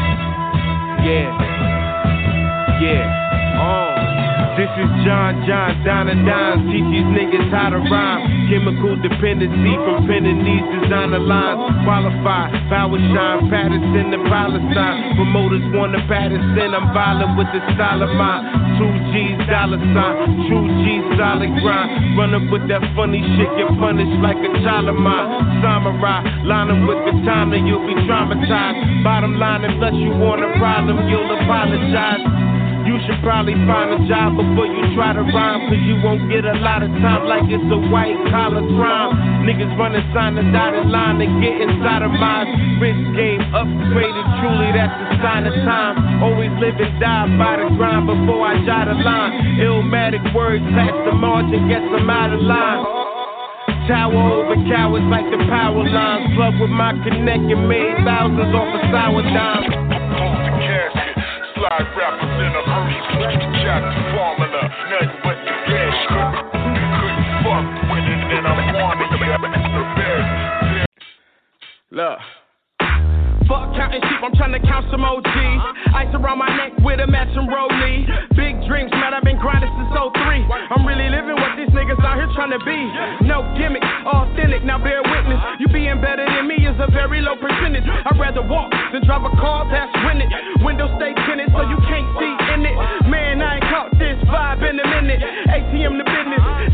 yeah, yeah, oh. This is John John, Donna Dime. Teach these niggas how to rhyme. Chemical dependency from penning these designer lines. Qualified, power shine, Patterson and Palestine. Promoters want a Patterson, I'm violent with the style of mine. Two G's, dollar sign, true G's, solid grind. Run up with that funny shit, get punished like a child of mine. Samurai, line up with katana, you'll be traumatized. Bottom line, unless you want a problem, you'll apologize. You should probably find a job before you try to rhyme, cause you won't get a lot of time like it's a white collar crime. Niggas running sign the dotted line and get inside of mine. Rich game upgraded, truly that's the sign of time. Always live and die by the grind before I jot a line. Illmatic words past the margin, gets them out of line. Tower over cowards like the power lines. Plug with my connect and made thousands off a sour dime. Slide rappers in a hurry, jack formula, nothing but the best. Couldn't fuck with it, and I'm warning you. Look. Fuck counting sheep, I'm tryna count some O Gs. Ice around my neck with a matching rollie. Big dreams, man, I've been grinding since oh three. I'm really living what these niggas out here tryna be. No gimmick, authentic, now bear witness. You being better than me is a very low percentage. I'd rather walk than drive a car past winning. Windows stay tinted so you can't see in it. Man, I ain't caught this vibe in a minute. A T M to business, this is the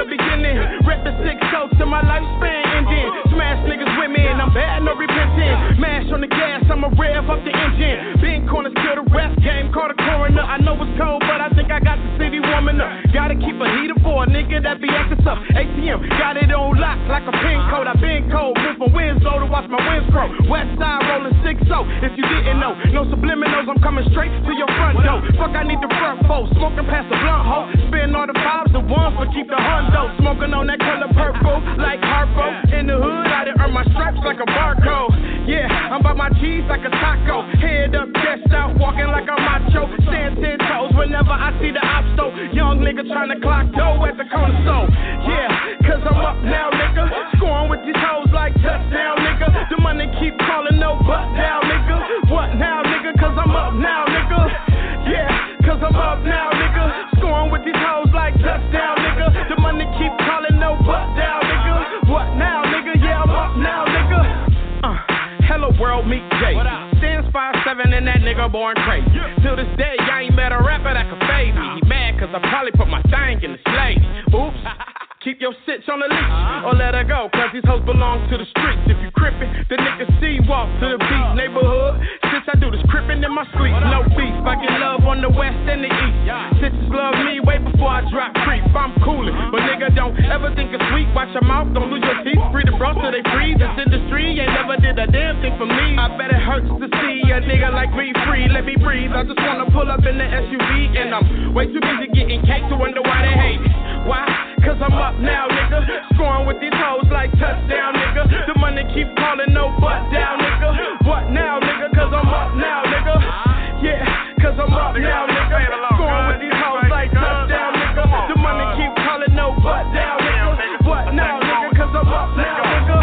the beginning. Rep the six so till my lifespan ending. Smash niggas with me and I'm bad, no repenting. Mash on the gas, I'ma rev up the engine. Being corners kill the rest game, call the coroner. I know it's cold, but I think I got the city warming up. Gotta keep a heater for a nigga that be acting tough. A T M, got it on lock like a pin code. I been cold, move from Winslow to watch my wins grow. West side rolling six oh, if you didn't know. No subliminals, I'm coming straight to your front door. Fuck, I need the front fold, smoking past the blunt hole. Spin all the fives, the ones, but keep the hundo. Smoking on that color purple, like Harpo. In the hood, I done earn my stripes like a barcode. Yeah, I'm by my cheese like a taco. Head up, chest out, walking like a macho. Stand ten toes whenever I see the ops though. Young nigga trying to clock dough at the corner store. Yeah, cause I'm up now, nigga. Scoring with these hoes like touchdown, nigga. The money keep calling, no butt down, nigga. What now, nigga? Cause I'm up now, nigga. Yeah, cause I'm up now, nigga. Scoring with these hoes like touchdown, nigga. The money keep calling, no butt down, nigga. What now, nigga? Yeah, I'm up now, nigga. Uh, hello world, meet Jay. Stands five seven and that nigga born crazy. Till this day, I ain't met a rapper that could fade me. He mad cause I probably put my thing in the slave. Oops. Keep your stitch on the leash, or let her go, cause these hoes belong to the streets. If you crippin', the niggas see walk to the beat. Neighborhood, since I do this crippin' in my sleep. No beef, I get love on the west and the east. Sisters love me way before I drop creep. I'm coolin', but nigga don't ever think it's sweet. Watch your mouth, don't lose your teeth. Free the bros till they free. This industry ain't never did a damn thing for me. I bet it hurts to see a nigga like me free. Let me breathe, I just wanna pull up in the S U V. And I'm way too busy getting cake to wonder why they hate me. Why? Cause I'm up now, nigga. Scoring with these hoes like touchdown, nigga. The money keep calling, no butt down, nigga. What now, nigga? Cause I'm up now, nigga. Yeah, cause I'm up now, nigga. Scoring with these hoes like touchdown, nigga. The money keep calling, no butt down, nigga. What now, nigga? Cause I'm up now, nigga.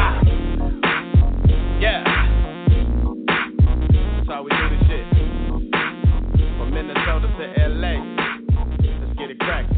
Yeah. That's how we do this shit. From Minnesota to L A. Let's get it crackin'.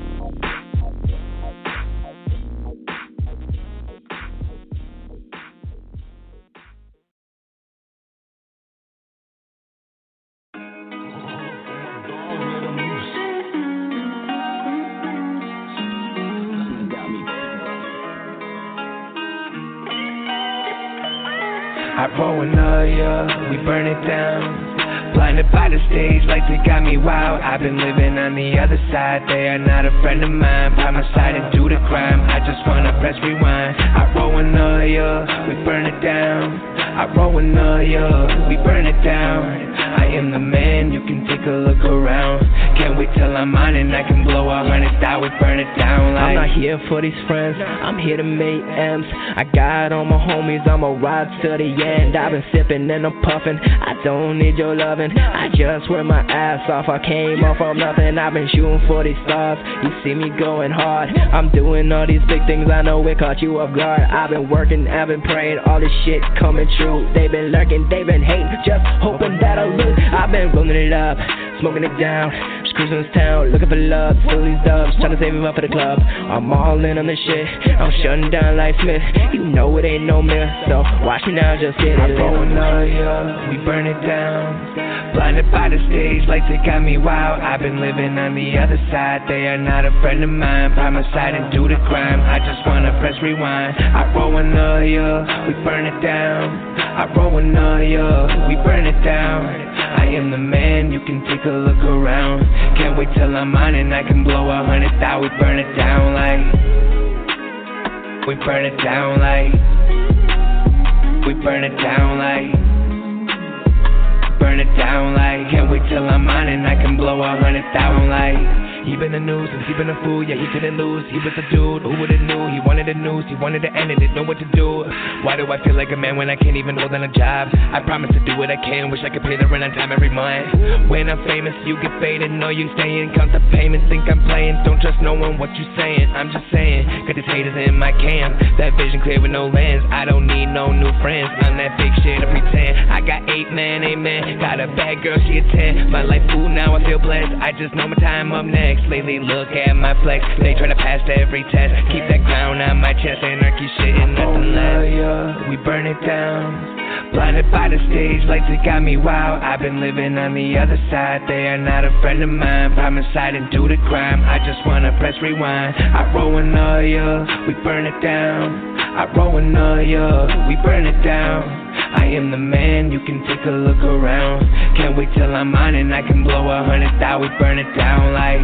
I roll another year, we burn it down. Blinded by the stage like they got me wild. I've been living on the other side. They are not a friend of mine. By my side and do the crime. I just wanna press rewind. I roll another year, we burn it down. I roll another year, we burn it down. I am the man, you can take a look around. Can't wait till I'm on and I can blow a hundred down. We burn it down like I'm not here for these friends, I'm here to make M's. I got all my homies, I'ma ride to the end. I've been sipping and I'm puffing, I don't need your loving. I just work my ass off, I came off of nothing. I've been shooting for these stars, you see me going hard. I'm doing all these big things, I know it caught you off guard. I've been working, I've been praying, all this shit coming true. They've been lurking, they've been hating, just hoping that I lose. I've been rolling it up, smoking it down, just cruising this town, looking for love, still these dubs, trying to save him up for the club. I'm all in on this shit, I'm shutting down like Smith. You know it ain't no myth, so watch me now, just get it. I roll another year, we burn it down. Blinded by the stage like they got me wild. I've been living on the other side, they are not a friend of mine. By my side and do the crime, I just wanna press rewind. I roll another year, we burn it down. I roll another year, we burn it down. I am the man, you can take a look around. Can't wait till I'm on and I can blow a hundred thou. We burn it down like, we burn it down like, we burn it down like, burn it down like. Can't wait till I'm on and I can blow a hundred thousand like. He been the news and he been a fool, yeah he couldn't lose. He was the dude, who would've knew? He wanted the news, he wanted to end it, didn't know what to do. Why do I feel like a man when I can't even hold on a job? I promise to do what I can, wish I could pay the rent on time every month. When I'm famous, you get faded, know you staying. Count the payments, think I'm playing, don't trust no one, what you saying. I'm just saying, got these haters in my cam. That vision clear with no lens, I don't need no new friends. I'm that big shit to pretend. I got eight man, amen. Got a bad girl, she a ten. My life cool, now I feel blessed. I just know my time up next. Lately, look at my flex. They try to pass every test. Keep that crown on my chest. Anarchy shit and nothing less. We burn it down. Blinded by the stage, lights that got me wild. I've been living on the other side. They are not a friend of mine. Homicide and do the crime. I just wanna press rewind. I roll in oil, we burn it down. I roll in oil, we burn it down. I am the man, you can take a look around. Can't wait till I'm on and I can blow a hundred thou. We burn it down like.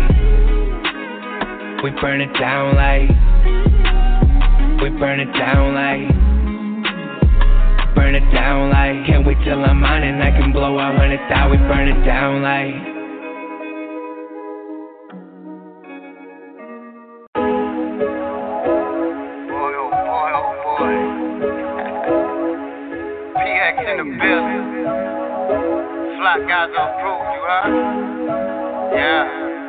We burn it down like. We burn it down like. Burn it down like. Can't wait till I'm on and I can blow a hundred thou. We burn it down like. Boy, oh boy, oh boy. P X in the building. Fly guys approved, you heard? Yeah.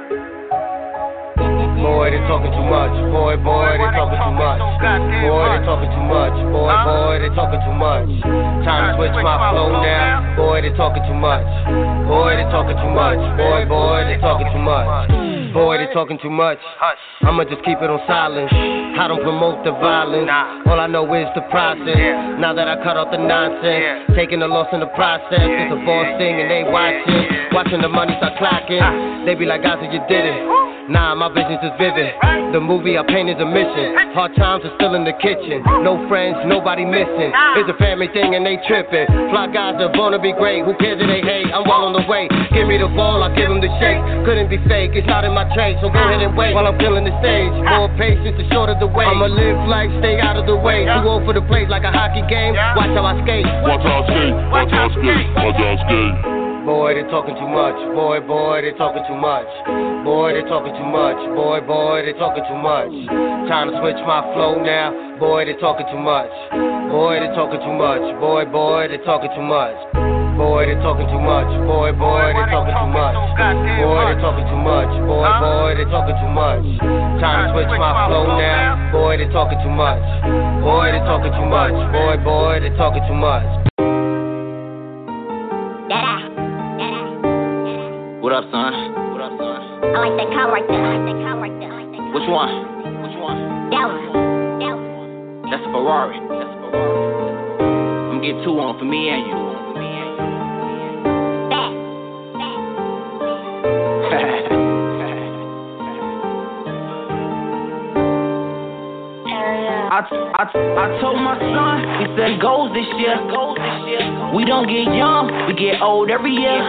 Boy, they talking too much. Boy, boy, they talking too much. Boy, they talking too much. Boy, boy, they talking too much. Time to switch my flow now. Boy, they talking too much. Boy, they talking too much. Boy, boy, they talking too much. Boy, they talking too much. I'ma just keep it on silence. I don't promote the violence. All I know is the process. Now that I cut out the nonsense, taking the loss in the process. It's a boss thing and they watching. Watching the money start clocking. They be like, guys, you did it. Nah, my vision's just vivid. The movie I paint is a mission. Hard times are still in the kitchen. No friends, nobody missing. It's a family thing and they tripping. Fly guys that wanna be great. Who cares if they hate? I'm well on the way. Give me the ball, I'll give them the shake. Couldn't be fake, it's not in my trade. So go ahead and wait while I'm killing the stage. More patience, the shorter the way. I'ma live life, stay out of the way. Too old for the plays like a hockey game. Watch how I skate. Watch how I skate. Watch how I skate. Watch how I skate. Boy, they talking too much. Boy, boy, they talking too much. Boy, they talking too much. Boy, boy, they talking too much. Time to switch my flow now. Boy, they talking too much. Boy, they talking too much. Boy, boy, they talking too much. Boy, they talking too much. Boy, boy, they talking too much. Boy, they talking too much. Boy, boy, they talking too much. Time to switch my flow now. Boy, they talking too much. Boy, they talking too much. Boy, boy, they talking too much. What up, son? What up, son? I like that car right there. I like that car right there. Like that Which one? Which one? That one. That one. That's a Ferrari. That's a Ferrari. I'm gonna get two on for me and you. That. I, I, I told my son, he said goals this year. We don't get young, we get old every year.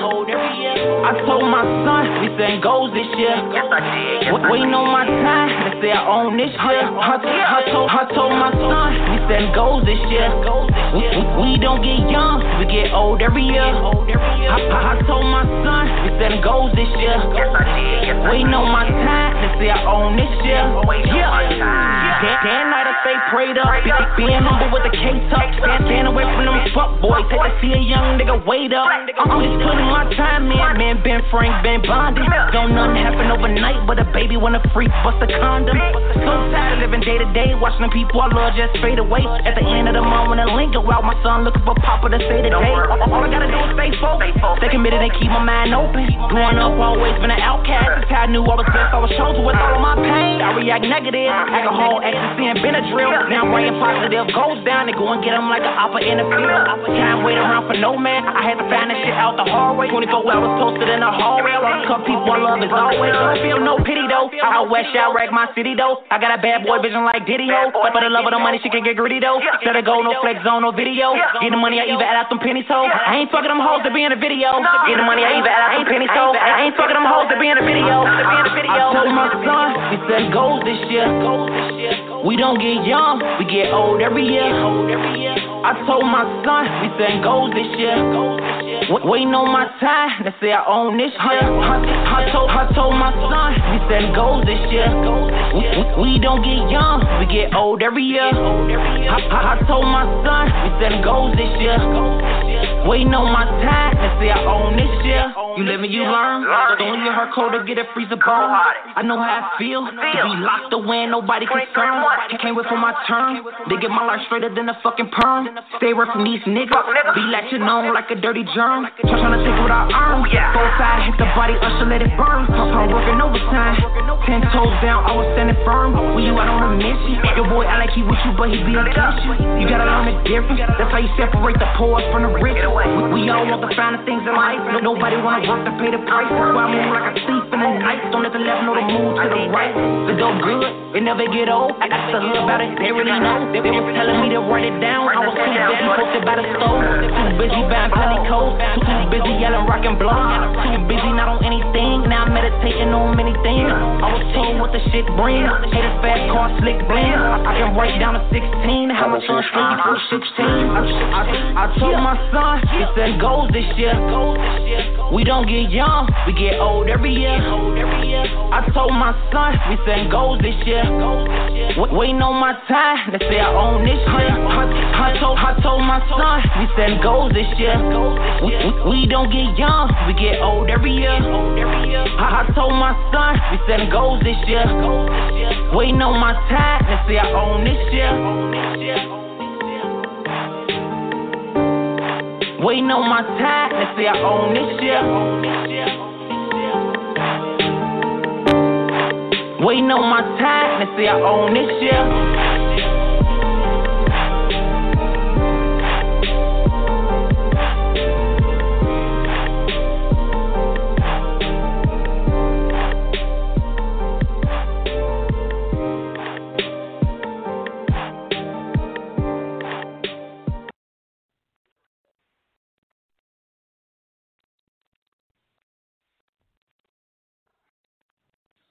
I told my son, we said goals this year. Waiting on my time, they say I own this year. I, I, told, I told my son, we said goals this year. We, we don't get young, we get old every year. I, I told my son, we said goals this year. Waiting on my time, they say I own this year. Yeah. Damn night I stay prayed up, being humble with the case up. Stand, stand away from them fuck boys. Take to see a young nigga wait up. I'm just putting my time in. Man, Ben Frank, Ben Bondi. Don't nothing happen overnight, but a baby wanna freak, bust a condom. So tired of living day to day, watching the people I love just fade away. At the end of the month when I linger out, my son looking for Papa to say today. All I gotta do is stay focused, stay committed and keep my mind open. Growing up, always been an outcast. That's how I knew I was best. I was chosen with all of my pain. I react negative, alcohol, ecstasy, and Benadryl. Now I'm brain positive, goes down and go and get them like an opera in the field. Can't wait around for no man. I had to find that shit out the hallway. twenty-four hours posted in the hallway. Lost cup people I love is always. Don't feel no pity though. I West Shell rag my city though. I got a bad boy vision like Diddy ho. But for the love of the money, she can get greedy though. Set a goal, no flex zone, no video. Get the money, I even add out them pennies ho. I ain't fucking them hoes to be in the video. Get the money, I even add out them pennies ho. I ain't fucking them hoes to be in the video. I told my son, he said goals this year. We don't get young, we get old every year. I told my son, we said goals this year. Waiting on my time, they say I own this year. I told, I told my son, we said goals this year. We don't get young, we get old every year. I, I told my son, we said goals this year. Waiting on my time, they say I own this year. You live and you learn. Throwing your heart cold to get a freezer burn. I know how I feel. To be locked away and nobody concerned. Can't wait for my turn. They get my life straighter than a fucking perm. Stay away from these niggas. Be latching on like a dirty germ. Trying to take what I earn. Four side, hit the body, usher, let it burn. I'm working overtime. Ten toes down, I was standing firm. When you out on a mission, your boy act like he with you, but he be against you. You gotta learn the difference. That's how you separate the poor from the rich. We, we all want the finer things in life. Nobody wanna work to pay the price. That's why I move like a thief in the night. Don't let the left know the move to the right. The dope good, it never get old. I asked the hood about it, they really know. They was telling me to write it down. I was too busy posted by the stove. Too busy buying penny codes. Too, too busy yelling rock and blow. Too busy not on anything. Now I'm meditating on many things. I was told what the shit bring. Hate a fast car, slick bling. I can write down to sixteen. How much on straight before sixteen? I, I, I told my son, he said goals this year. We don't get young, we get old every year. I told my son, we said goals this year. Waiting on my time, they say I own this year. I told, I told my son, we said goals this year. We, we, we don't get young, we get old every year. I, I told my son, we said goals this year. Waiting on my time, they say I own this year. Waiting on my time, they say I own this year. Waiting on my time, they say I own this year.